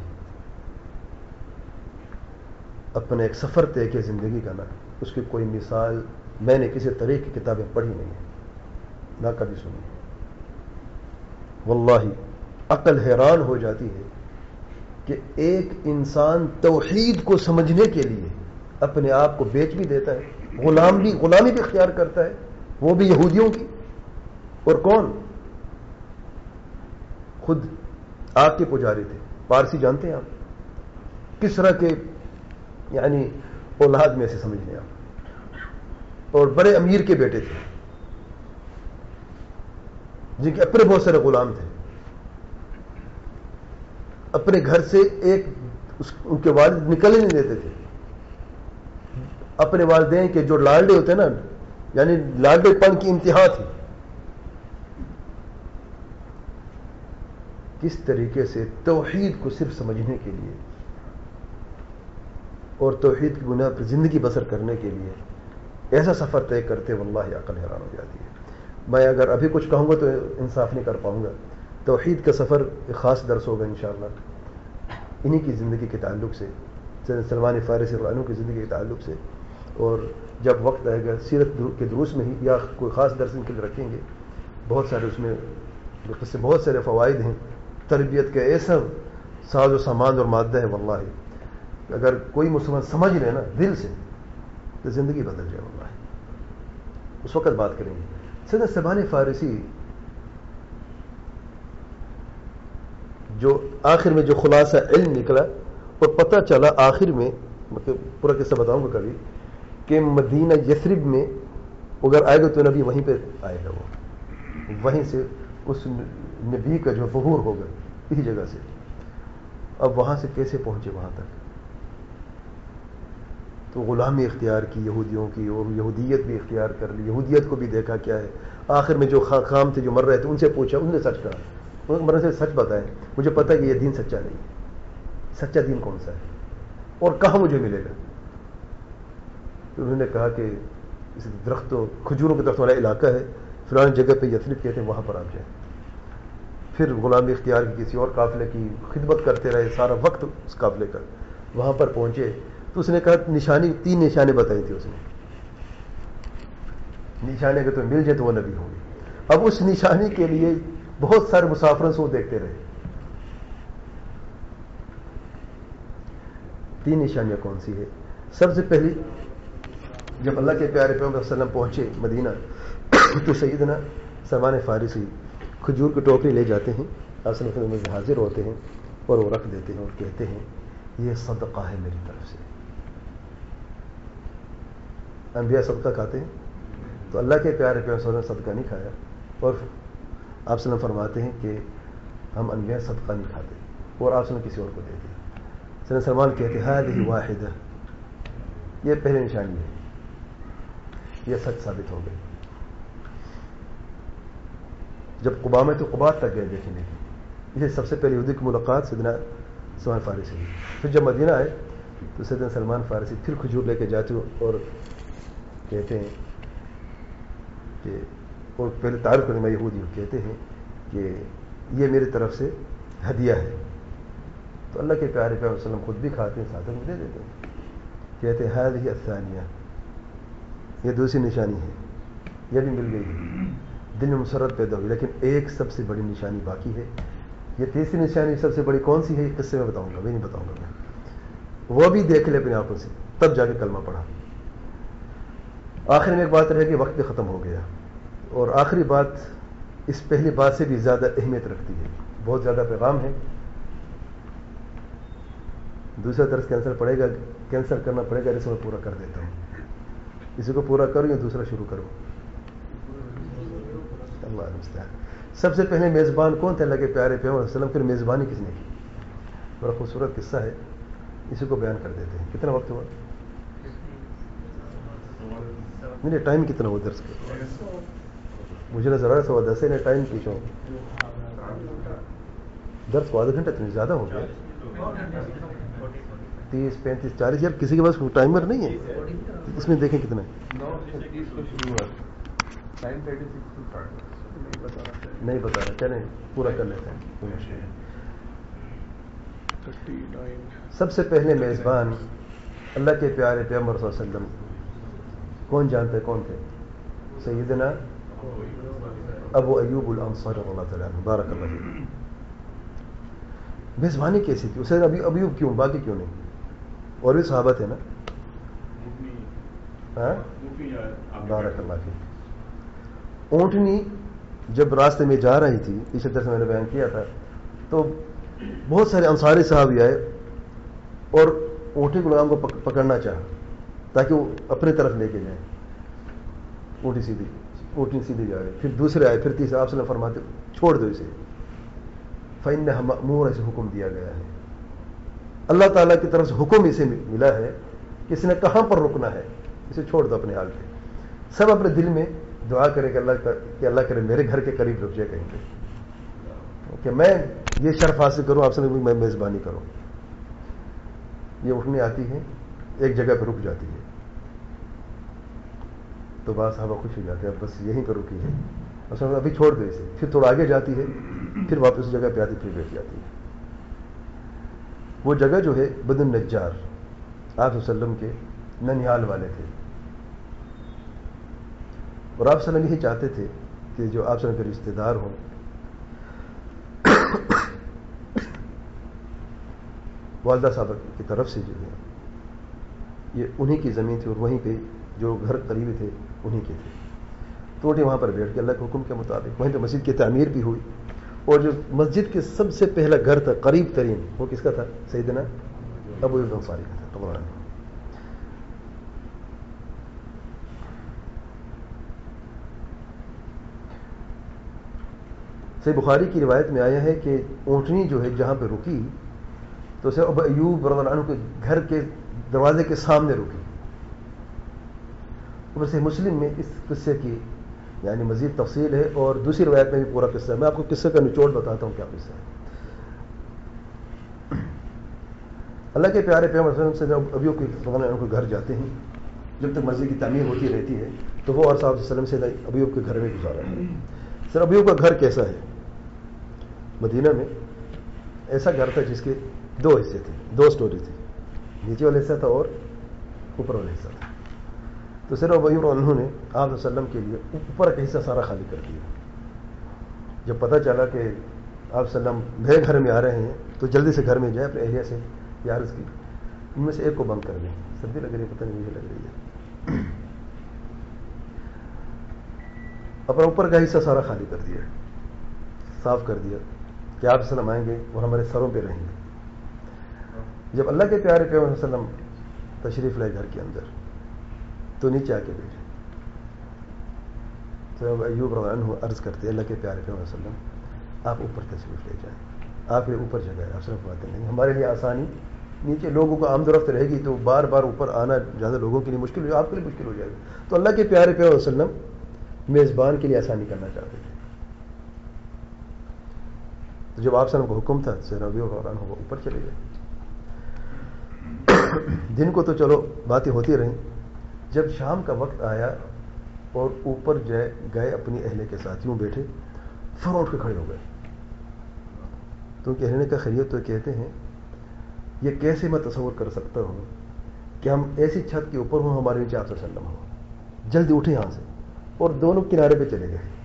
اپنا ایک سفر طے کیا زندگی کا، نا اس کی کوئی مثال میں نے کسی طریقے کی کتابیں پڑھی نہیں ہے، نہ کبھی سنی. واللہ عقل حیران ہو جاتی ہے کہ ایک انسان توحید کو سمجھنے کے لیے اپنے آپ کو بیچ بھی دیتا ہے، غلامی بھی اختیار کرتا ہے، وہ بھی یہودیوں کی. اور کون؟ خود آگ کے پجاری تھے. پارسی جانتے ہیں آپ؟ کس طرح کے یعنی اولاد میں سے سمجھ لیں آپ. اور بڑے امیر کے بیٹے تھے جن کے اپنے بہت سارے غلام تھے. اپنے گھر سے ان کے والد نکلنے نہیں دیتے تھے. اپنے والدین کے جو لاڈلے ہوتے ہیں نا، یعنی لاڈلے پن کی انتہا تھی. کس طریقے سے توحید کو صرف سمجھنے کے لیے اور توحید کی بنیاد پر زندگی بسر کرنے کے لیے ایسا سفر طے کرتے، واللہ عقل حیران ہو جاتی ہے. میں اگر ابھی کچھ کہوں گا تو انصاف نہیں کر پاؤں گا. توحید کا سفر ایک خاص درس ہوگا انشاءاللہ انہی کی زندگی کے تعلق سے، سلمان فارسی رضی اللہ عنہ کی زندگی کے تعلق سے. اور جب وقت آئے گا سیرت کے دروس میں ہی یا کوئی خاص درس ان کے لیے رکھیں گے. بہت سارے اس میں سے بہت سارے فوائد ہیں. تربیت کا ایسا ساز و سامان اور مادہ ہے واللہ، اگر کوئی مسلمان سمجھ لے نا دل سے تو زندگی بدل جائے واللہ. اس وقت بات کریں گے. سیدنا سلمان فارسی جو آخر میں جو خلاصہ علم نکلا اور پتہ چلا آخر میں، پورا قصہ بتاؤں گا کبھی، کہ مدینہ یثرب میں اگر آئے گا تو نبی وہیں پہ آئے گا. وہ وہیں سے اس نبی کا جو ظہور ہوگا اسی جگہ سے. اب وہاں سے کیسے پہنچے وہاں تک؟ تو غلامی اختیار کی یہودیوں کی، اور یہودیت بھی اختیار کر لی. یہودیت کو بھی دیکھا کیا ہے. آخر میں جو خام تھے جو مر رہے تھے ان سے پوچھا، انہوں نے سچ کہا. مرنے سے سچ بتائیں، مجھے پتا کہ یہ دین سچا نہیں. سچا دین کون سا ہے اور کہاں مجھے ملے گا؟ تو انہوں نے کہا کہ اس درختوں کھجوروں کے درخت والا علاقہ ہے فلان جگہ پہ یثرب کہتے ہیں، وہاں پر آپ جائیں. پھر غلامی اختیار کی کسی اور قافلے کی خدمت کرتے رہے سارا وقت اس قافلے کا. وہاں پر پہنچے تو اس نے کہا نشانی، 3 نشانے بتائی تھی اس نے. نشانے اگر تو مل جائے تو وہ نبی ہوں گے. اب اس نشانی کے لیے بہت سارے مسافروں سے وہ دیکھتے رہے. 3 نشانیاں کون سی ہے؟ سب سے پہلی، جب اللہ کے پیارے پیغمبر صلی اللہ علیہ وسلم پہنچے مدینہ تو سیدنا سلمان فارسی کھجور کی ٹوکری لے جاتے ہیں، آپ صلی اللہ علیہ وسلم حاضر ہوتے ہیں اور وہ رکھ دیتے ہیں اور کہتے ہیں یہ صدقہ ہے میری طرف سے. انبیاء صدقہ کھاتے ہیں تو اللہ کے پیارے پیغمبر صلی اللہ علیہ وسلم نے صدقہ نہیں کھایا. اور آپ صلی اللہ علیہ وسلم فرماتے ہیں کہ ہم انبیاء صدقہ نہیں کھاتے، اور آپ صلی اللہ علیہ وسلم کسی اور کو دیتے ہیں. سیدنا سلمان کہتے ہیں ہذہ واحدہ، یہ پہلی نشانی ہے، یہ سچ ثابت ہو گئی. جب قباء میں تو قباء تک گئے دیکھنے کی، اسے سب سے پہلے یہودی کی ملاقات سیدنا سلمان فارسی ہوئی. پھر جب مدینہ آئے تو سیدنا سلمان فارسی پھر کھجور لے کے جاتے اور کہتے ہیں کہ، اور پہلے تعارف کرنے میں یہودی ہوں، کہتے ہیں کہ یہ میری طرف سے ہدیہ ہے. تو اللہ کے پیارے پیغمبر صلی اللہ علیہ وسلم خود بھی کھاتے ہیں، ساتھ میں دے دیتے ہیں. کہتے ہیں ہذہ الثانیہ، یہ دوسری نشانی ہے، یہ بھی مل گئی. دل میں مسرت پیدا ہوئی. لیکن ایک سب سے بڑی نشانی باقی ہے. یہ تیسری نشانی سب سے بڑی کون سی ہے؟ اس سے میں بتاؤں گا، میں نہیں بتاؤں گا. میں وہ بھی دیکھ لے اپنی آنکھوں سے، تب جا کے کلمہ پڑھا. آخر میں ایک بات رہے کہ وقت بھی ختم ہو گیا، اور آخری بات اس پہلی بات سے بھی زیادہ اہمیت رکھتی ہے. بہت زیادہ پیغام ہے. دوسرا درس کینسل کرنا پڑے گا، اسے میں پورا کر دیتا ہوں. اسی کو پورا کروں یا دوسرا شروع کروں؟ اللہ المستعان. سب سے پہلے میزبان کون تھے؟ اللہ کے پیارے پیغمبر صلی اللہ علیہ وسلم. پھر میزبانی کس نے کی؟ بڑا خوبصورت قصہ ہے، اسی کو بیان کر دیتے ہیں. کتنا وقت ہوا؟ نہیں، ٹائم کتنا ہوا درس کا؟ مجھے نظر آ رہا 10:15 نے ٹائم پوچھا. درس کو آدھا گھنٹہ اتنا زیادہ ہو گیا. 30 35 40 یار کسی کے پاس ٹائمر نہیں ہے اس میں دیکھیں کتنا ہے. نہیں بتا رہا، چلیں پورا کر لیتے ہیں. سب سے پہلے میزبان اللہ کے پیارے پیغمبر صلی اللہ علیہ وسلم کون جانتے کون تھے؟ سیدنا ابو ایوب الانصاری رضی اللہ تعالیٰ عنہ، بارک اللہ فیہ. میزبانی کیسی تھی؟ اسے ابھی ایوب کیوں، باقی کیوں نہیں؟ اور بھی صحابہ تھے نا. بارک اللہ فیہ. اونٹنی جب راستے میں جا رہی تھی، پچھلے درس میں نے بیان کیا تھا، تو بہت سارے انصاری صحابی آئے اور اونٹنی کے لگام کو پکڑنا چاہا تاکہ وہ اپنے طرف لے کے جائیں. اونٹنی سیدھی جا رہی. پھر دوسرے آئے, پھر تیسرے. آپ صلی اللہ فرماتے چھوڑ دو اسے, فإنها مأمورہ, اسے حکم دیا گیا ہے, اللہ تعالیٰ کی طرف سے حکم اسے ملا ہے کہ اس نے کہاں پر رکنا ہے, اسے چھوڑ دو اپنے حال پہ. سب اپنے دل میں دعا کرے کہ اللہ کرے میرے گھر کے قریب رک جائے کہیں پہ, کہ میں یہ شرف حاصل کروں, آپ سے میں میزبانی کروں. یہ اٹھنے آتی ہے, ایک جگہ پہ رک جاتی ہے, تو بعض صحابہ خوش ہو جاتے ہیں, اب بس یہیں پہ رکی ہے, ابھی چھوڑ دو اسے. پھر تھوڑا آگے جاتی ہے, پھر واپس جگہ پہ آتی, پھر بیٹھ جاتی ہے. وہ جگہ جو ہے بدن النجار, آپ وسلم کے ننیال والے تھے, اور آپ صلی اللہ یہی چاہتے تھے کہ جو آپ صلی اللہ کے رشتے دار ہوں والدہ صاحبہ کی طرف سے جو ہے یہ انہی کی زمین تھی, اور وہیں پہ جو گھر قریبی تھے انہی کے تھے. تو وہ وہاں پر بیٹھ کے اللہ کے حکم کے مطابق وہیں پہ مسجد کی تعمیر بھی ہوئی, اور جو مسجد کے سب سے پہلا گھر تھا قریب ترین, وہ کس کا تھا؟ سیدنا ابو ایوب انصاری کا تھا. طبعا صحیح بخاری کی روایت میں آیا ہے کہ اونٹنی جو ہے جہاں پہ رکی تو اسے ابو ایوب رضی اللہ عنہ کے گھر کے دروازے کے سامنے رکی. اوپر سے مسلم میں اس قصے کی یعنی مزید تفصیل ہے, اور دوسری روایت میں بھی پورا قصہ ہے. میں آپ کو قصے کا نچوڑ بتاتا ہوں کیا قصہ ہے. اللہ کے پیارے پیغمبر صلی اللہ علیہ وسلم سے ابیو کے گھر جاتے ہیں, جب تک مسجد کی تعمیر ہوتی رہتی ہے تو وہ اور صاحب وسلم سے ابیوب کے گھر میں گزارا ہے. سر ابیوب کا گھر کیسا ہے؟ مدینہ میں ایسا گھر تھا جس کے دو حصے تھے, دو سٹوری تھی, نیچے والا حصہ تھا اور اوپر والا حصہ تھا. تو صرف ابو ایوب انہوں نے آپ وسلم کے لیے اوپر کا حصہ سارا خالی کر دیا. جب پتہ چلا کہ آپ وسلم نئے گھر میں آ رہے ہیں تو جلدی سے گھر میں جائے, اپنے اہلیہ سے یہ عرض کی ان میں سے ایک کو بند کر دیں, سردی لگ رہی ہے, پتہ نہیں مجھے لگ رہی ہے. اپنا اوپر کا حصہ سارا خالی کر دیا, صاف کر دیا کہ آپ وسلم آئیں گے اور ہمارے سروں پہ رہیں گے. جب اللہ کے پیارے پیغمبر صلی اللہ علیہ وسلم تشریف لائے گھر کے اندر تو نیچے آ کے بیٹھے. تو ایوب رضی اللہ عنہ عرض کرتے اللہ کے پیارے پیغمبر صلی اللہ علیہ وسلم آپ اوپر تشریف لے جائیں, آپ کے اوپر جگہ ہے. آپ صرف باتیں نہیں, ہمارے لیے آسانی, نیچے لوگوں کو آمد و رفت رہے گی تو بار بار اوپر آنا زیادہ لوگوں کے لیے مشکل ہو جائے, آپ کے لیے مشکل ہو جائے گا. تو اللہ کے پیارے پیغمبر صلی اللہ علیہ وسلم میزبان کے لیے آسانی کرنا چاہتے تھے. تو جب آپ صلی اللہ علیہ وسلم کو حکم تھا سیدنا ابو ایوب رضی اللہ عنہ اوپر چلے گئے. دن کو تو چلو باتیں ہوتی رہیں. جب شام کا وقت آیا اور اوپر گئے اپنی اہلیہ کے ساتھ یوں بیٹھے, فوراً اٹھ کے کھڑے ہو گئے. تو کہنے کا خیریت تو کہتے ہیں یہ کیسے میں تصور کر سکتا ہوں کہ ہم ایسی چھت کے اوپر ہوں, ہمارے نیچے آپ صلی اللہ علیہ وسلم ہو. جلدی اٹھے یہاں سے, اور دونوں کنارے پہ چلے گئے,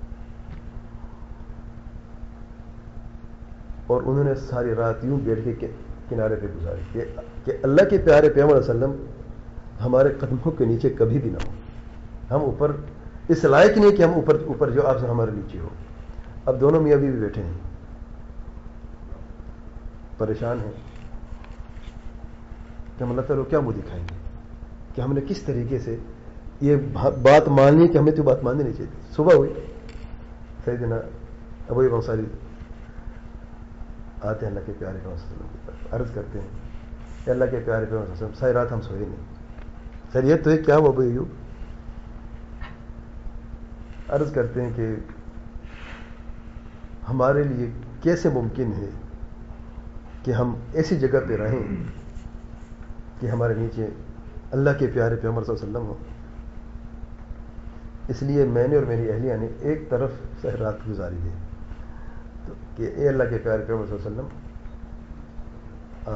اور انہوں نے ساری رات یوں بیٹھ کے کنارے پہ گزاری کہ اللہ کے پیارے پیغمبر صلی اللہ علیہ وسلم ہمارے قدموں کے نیچے کبھی بھی نہ ہو. ہم اوپر اس لائق نہیں کہ ہم اوپر جو آپ سے ہمارے نیچے ہو. اب دونوں میاں بیوی بیٹھے ہیں, پریشان ہیں کہ ہم اللہ تعالیٰ کو کیا منہ دکھائیں گے کہ ہم نے کس طریقے سے یہ بات ماننی کہ ہمیں تو بات ماننی نہیں چاہیے. صبح ہوئی, سیدنا ابو ایوب انصاری آتے ہیں اللہ کے پیارے پیغمبر صلی اللہ علیہ وسلم کی طرف, عرض کرتے ہیں کہ اللہ کے پیارے پیغمبر صلی اللہ علیہ وسلم ساری رات ہم سوئے نہیں. خیریت تو ہے کیا وہ ابو ایوب؟ عرض کرتے ہیں کہ ہمارے لیے کیسے ممکن ہے کہ ہم ایسی جگہ پہ رہیں کہ ہمارے نیچے اللہ کے پیارے پیغمبر صلی اللہ علیہ وسلم ہو. اس لیے میں نے اور میری اہلیہ نے ایک طرف سے رات گزاری ہے تو کہ اے اللہ کے پیارے پیغمبر صلی اللہ علیہ وسلم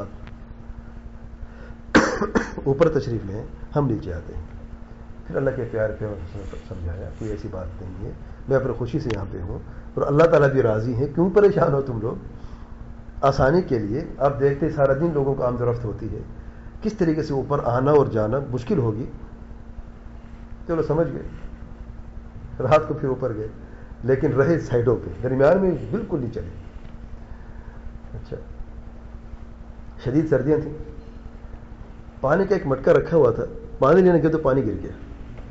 آپ اوپر تشریف لیں, ہم نیچے آتے ہیں. پھر اللہ کے پیارے پیغمبر صلی اللہ علیہ وسلم سمجھایا کوئی ایسی بات نہیں ہے, میں اپنی خوشی سے یہاں پہ ہوں اور اللہ تعالیٰ بھی راضی ہیں, کیوں پریشان ہو تم لوگ. آسانی کے لیے آپ دیکھتے سارا دن لوگوں کو آمد و رفت ہوتی ہے, کس طریقے سے اوپر آنا اور جانا مشکل ہوگی. چلو سمجھ گئے, رات کو پھر اوپر گئے, لیکن رہے سائڈوں پہ, درمیان میں بالکل نہیں چلے. اچھا، شدید سردیاں تھیں، پانی کا ایک مٹکا رکھا ہوا تھا، پانی لینے گئے تو پانی گر گیا.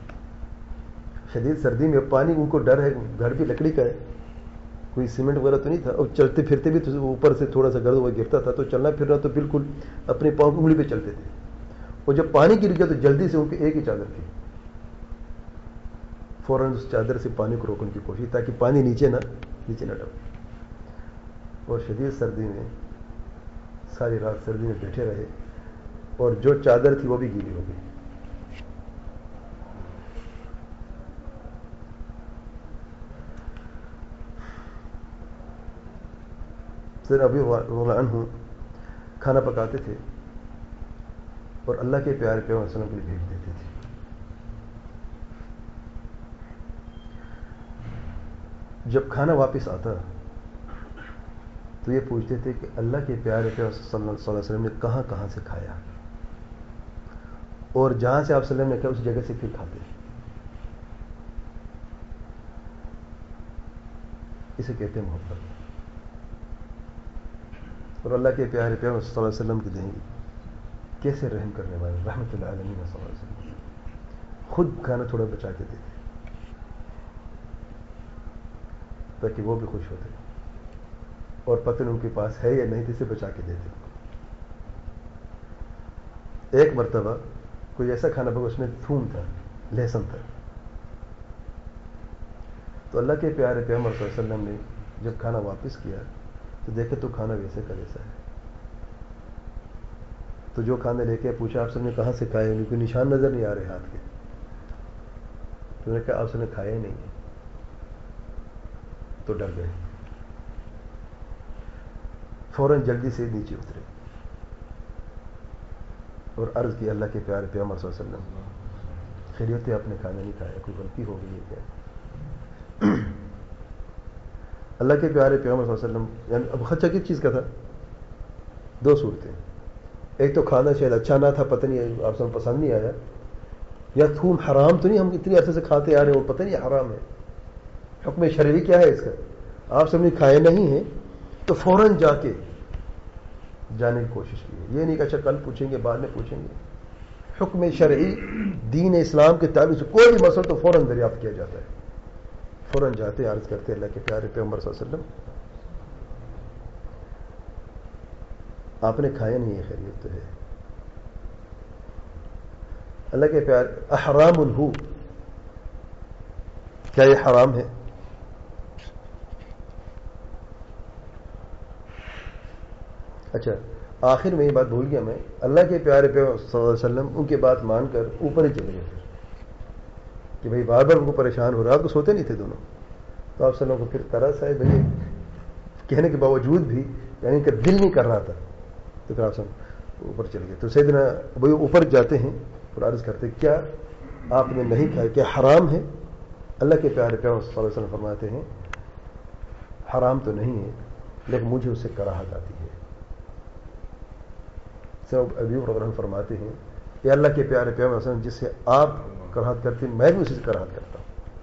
شدید سردی میں پانی، ان کو ڈر ہے، گھر بھی لکڑی کا ہے، کوئی سیمنٹ وغیرہ تو نہیں تھا، اور چلتے پھرتے بھی تو اوپر سے تھوڑا سا گرد ہوا گرتا تھا، تو چلنا پھرنا تو بالکل اپنے پاؤں کی انگلی پہ چلتے تھے. اور جب پانی گر گیا تو جلدی سے ان کی ایک ہی چادر تھی، فوراً اس چادر سے پانی کو روکنے کی کوشش تاکہ پانی نیچے نہ ڈبے. اور شدید سردی میں ساری رات سردی میں بیٹھے رہے، اور جو چادر تھی وہ بھی گیلی ہو گئی. سر ابھی عنہ کھانا پکاتے تھے اور اللہ کے پیارے پیغمبر صلی اللہ علیہ وسلم کے لیے بھیج دیتے تھے. جب کھانا واپس آتا تو یہ پوچھتے تھے کہ اللہ کے پیارے پیغمبر صلی اللہ علیہ وسلم نے کہاں کہاں سے کھایا، اور جہاں سے آپ صلی اللہ علیہ وسلم نے کہا اس جگہ سے پھر کھاتے. اسے کہتے ہیں محبت. اور اللہ کے پیارے پیغمبر صلی اللہ علیہ وسلم کی دہیں کیسے رحم کرنے والے رحمت العالمین صلی اللہ علیہ وسلم، خود کھانا تھوڑا بچا کے دیتے تاکہ وہ بھی خوش ہوتے، اور پتہ ان کے پاس ہے یا نہیں تو اسے بچا کے دیتے. ایک مرتبہ کوئی ایسا کھانا پکا اس میں تھوم تھا، لہسن تھا، تو اللہ کے پیارے پیغمبر صلی اللہ علیہ وسلم نے جب کھانا واپس کیا تو دیکھے تو کھانا ویسے کا ویسا ہے. تو جو کھانے لے کے پوچھا آپ سب نے کہاں سے کھائے، ان کو نشان نظر نہیں آ رہے ہاتھ کے. تو نے کہا آپ سب نے کھایا ہی نہیں ہے. تو ڈر گئے، فوراً جلدی سے نیچے اترے اور عرض کی اللہ کے پیارے پیغمبر صلی اللہ علیہ وسلم خیریت ہے، آپ نے کھانا نہیں کھایا، کوئی غلطی ہو گئی ہے کیا؟ اللہ کے پیارے پیغمبر صلی اللہ علیہ وسلم، یعنی اب خدشہ کس چیز کا تھا؟ دو صورتیں، ایک تو کھانا شاید اچھا نہ تھا، پتہ نہیں آپ سب پسند نہیں آیا، یا تھوم حرام تو نہیں، ہم اتنی عرصے سے کھاتے آ رہے ہیں وہ پتہ نہیں حرام ہے. حکم شرعی کیا ہے اس کا؟ آپ سب نے کھائے نہیں ہیں تو فوراً جا کے جانے کی کوشش کی. یہ نہیں کہ اچھا کل پوچھیں گے بعد میں پوچھیں گے. حکم شرعی دین اسلام کے تعلق سے کوئی بھی مسئلہ تو فوراً دریافت کیا جاتا ہے. فوراً جاتے عرض کرتے اللہ کے پیارے پیغمبر صلی اللہ علیہ وسلم آپ نے کھایا نہیں ہے، خیریت تو ہے. اللہ کے پیارے احرام الہو، کیا یہ حرام ہے؟ اچھا آخر میں یہ بات بھول گیا میں، اللہ کے پیارے پیغمبر صلی اللہ علیہ وسلم ان کی بات مان کر اوپر ہی چلے گئے پھر کہ بھائی بار بار ان کو پریشان ہو رہا، تو سوتے نہیں تھے دونوں. تو آپ صلی اللہ علیہ وسلم کو پھر ترس ہے بھائی کہنے کے باوجود بھی، یعنی ان کا دل نہیں کر رہا تھا، تو پھر آپ صلی اللہ علیہ وسلم اوپر چلے گئے. تو سیدنا بھائی اوپر جاتے ہیں اور عرض کرتے کیا آپ نے نہیں کھایا، کیا حرام ہے؟ اللہ کے پیارے پیغمبر صلی اللہ علیہ وسلم فرماتے ہیں حرام تو نہیں ہے لیکن مجھے اس سے کراہت آتی ہے. ابھی پروگرام فرماتے ہیں کہ اللہ کے پیارے پیغمبر صلی اللہ علیہ وسلم جس سے آپ کراہت کرتے ہیں میں بھی اسی سے کراہت کرتا ہوں.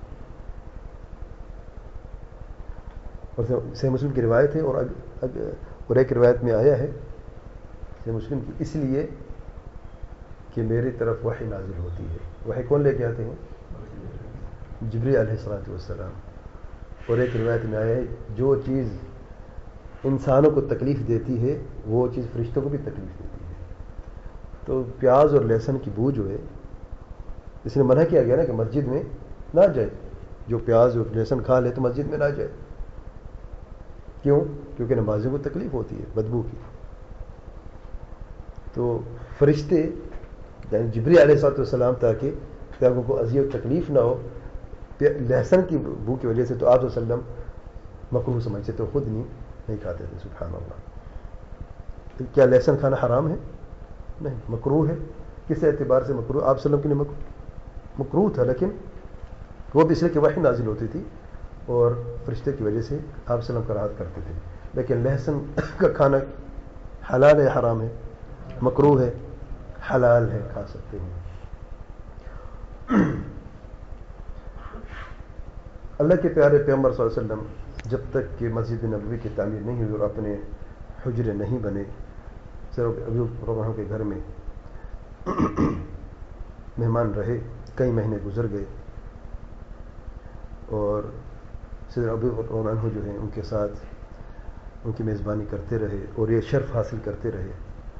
اور صحیح مسلم کی روایت ہے، اور ایک روایت میں آیا ہے صحیح مسلم کی، اس لیے کہ میری طرف وحی نازل ہوتی ہے. وحی کون لے کے آتے ہیں؟ جبریل علیہ الصلوۃ والسلام. اور ایک روایت میں آیا ہے جو چیز انسانوں کو تکلیف دیتی ہے وہ چیز فرشتوں کو بھی تکلیف دیتی ہے. تو پیاز اور لہسن کی بو جو ہے، اس نے منع کیا گیا نا کہ مسجد میں نہ جائے، جو پیاز اور لہسن کھا لے تو مسجد میں نہ جائے. کیوں؟ کیونکہ نمازیوں کو تکلیف ہوتی ہے بدبو کی. تو فرشتے یعنی جبریل علیہ السلام تاکہ لوگوں کو اذیت و تکلیف نہ ہو لہسن کی بو کی وجہ سے، تو آپ صلی اللہ علیہ وسلم مکروہ سمجھتے تو خود نہیں کھاتے تھے. سبحان اللہ. کیا لہسن کھانا حرام ہے؟ نہیں، مکروہ ہے. کس اعتبار سے مکروہ؟ آپ صلی اللہ علیہ وسلم کے لیے مکروہ تھا، لیکن وہ بھی اس لیے کہ وحی نازل ہوتی تھی اور فرشتے کی وجہ سے آپ صلی اللہ علیہ وسلم کراہت کرتے تھے. لیکن لہسن کا کھانا حلال ہے حرام ہے؟ مکروہ ہے، حلال ہے، کھا سکتے ہیں. اللہ کے پیارے پیغمبر صلی اللہ علیہ وسلم جب تک کہ مسجد نبوی کی تعمیر نہیں ہوئی اور اپنے حجرے نہیں بنے. صرف ایوب روحانیوں کے گھر میں مہمان رہے, کئی مہینے گزر گئے, اور صدر ابو روحانیوں جو ہیں ان کے ساتھ ان کی میزبانی کرتے رہے اور یہ شرف حاصل کرتے رہے.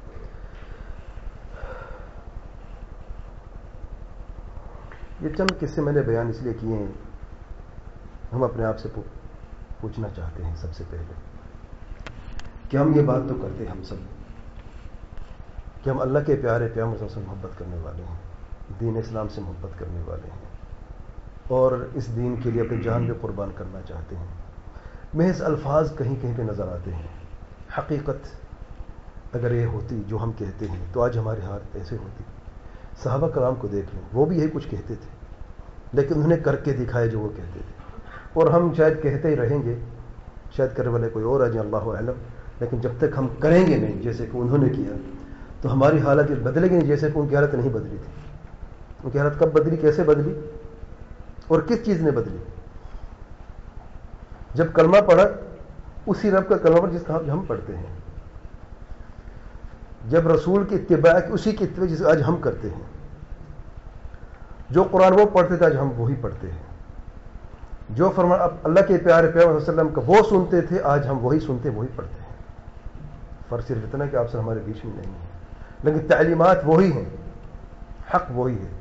یہ چند قصے میں نے بیان اس لیے کیے ہیں, ہم اپنے آپ سے پوچھنا چاہتے ہیں سب سے پہلے کہ ہم یہ بات تو کرتے ہیں ہم سب کہ ہم اللہ کے پیارے پیغمبر سے محبت کرنے والے ہیں, دین اسلام سے محبت کرنے والے ہیں, اور اس دین کے لیے اپنی جان بھی قربان کرنا چاہتے ہیں. محض الفاظ کہیں کہیں پہ نظر آتے ہیں, حقیقت اگر یہ ہوتی جو ہم کہتے ہیں تو آج ہمارے ہاتھ ایسے ہوتی. صحابہ کرام کو دیکھ لیں, وہ بھی یہی کچھ کہتے تھے, لیکن انہوں نے کر کے دکھایا جو وہ کہتے تھے. اور ہم شاید کہتے ہی رہیں گے, شاید کرنے والے کوئی اور آج اللہ علم, لیکن جب تک ہم کریں گے نہیں جیسے کہ انہوں نے کیا تو ہماری حالت بدلے گی نہیں جیسے کہ ان کی حالت نہیں بدلی تھی. ان کی حالت کب بدلی, کیسے بدلی, اور کس چیز نے بدلی؟ جب کلمہ پڑھا اسی رب کا کلمہ پڑھا جس کا ہم پڑھتے ہیں, جب رسول کی اتباع اسی کی اتباع جسے آج ہم کرتے ہیں. جو قرآن وہ پڑھتے تھے آج ہم وہی پڑھتے ہیں. جو فرمان اللہ کے پیارے پیغمبر صلی اللہ علیہ وسلم کا وہ سنتے تھے آج ہم وہی سنتے وہی پڑھتے ہیں. فرق صرف اتنا کہ آپ سے ہمارے بیچ میں نہیں ہے, لیکن تعلیمات وہی ہیں, حق وہی ہے.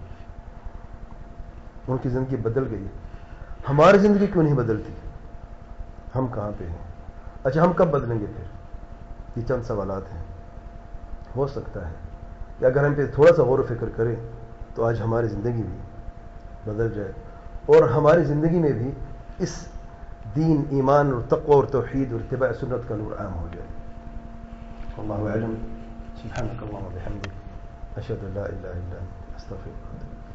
ان کی زندگی بدل گئی, ہماری زندگی کیوں نہیں بدلتی؟ ہم کہاں پہ ہیں؟ اچھا ہم کب بدلیں گے پھر؟ یہ چند سوالات ہیں. ہو سکتا ہے کہ اگر ہم پہ تھوڑا سا غور و فکر کریں تو آج ہماری زندگی بھی بدل جائے, اور ہماری زندگی میں بھی اس دین, ایمان اور تقوی اور توحید اور اتباع سنت کا نور عام ہو جائے. اللہ علم. سبحانک اللہم و بحمدک, اشہد ان لا الہ الا انت, استغفرک.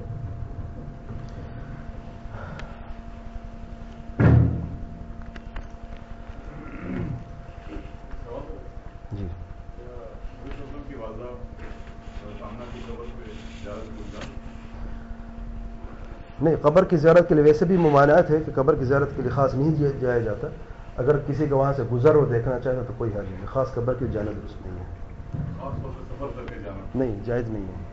جی نہیں, قبر کی زیارت کے لیے ویسے بھی ممانعت ہے کہ قبر کی زیارت کے لیے خاص نہیں جایا جاتا. اگر کسی کو وہاں سے گزر اور دیکھنا چاہے تو کوئی حاجت نہیں, خاص قبر کی جانا درست نہیں ہے, نہیں جائز نہیں ہے.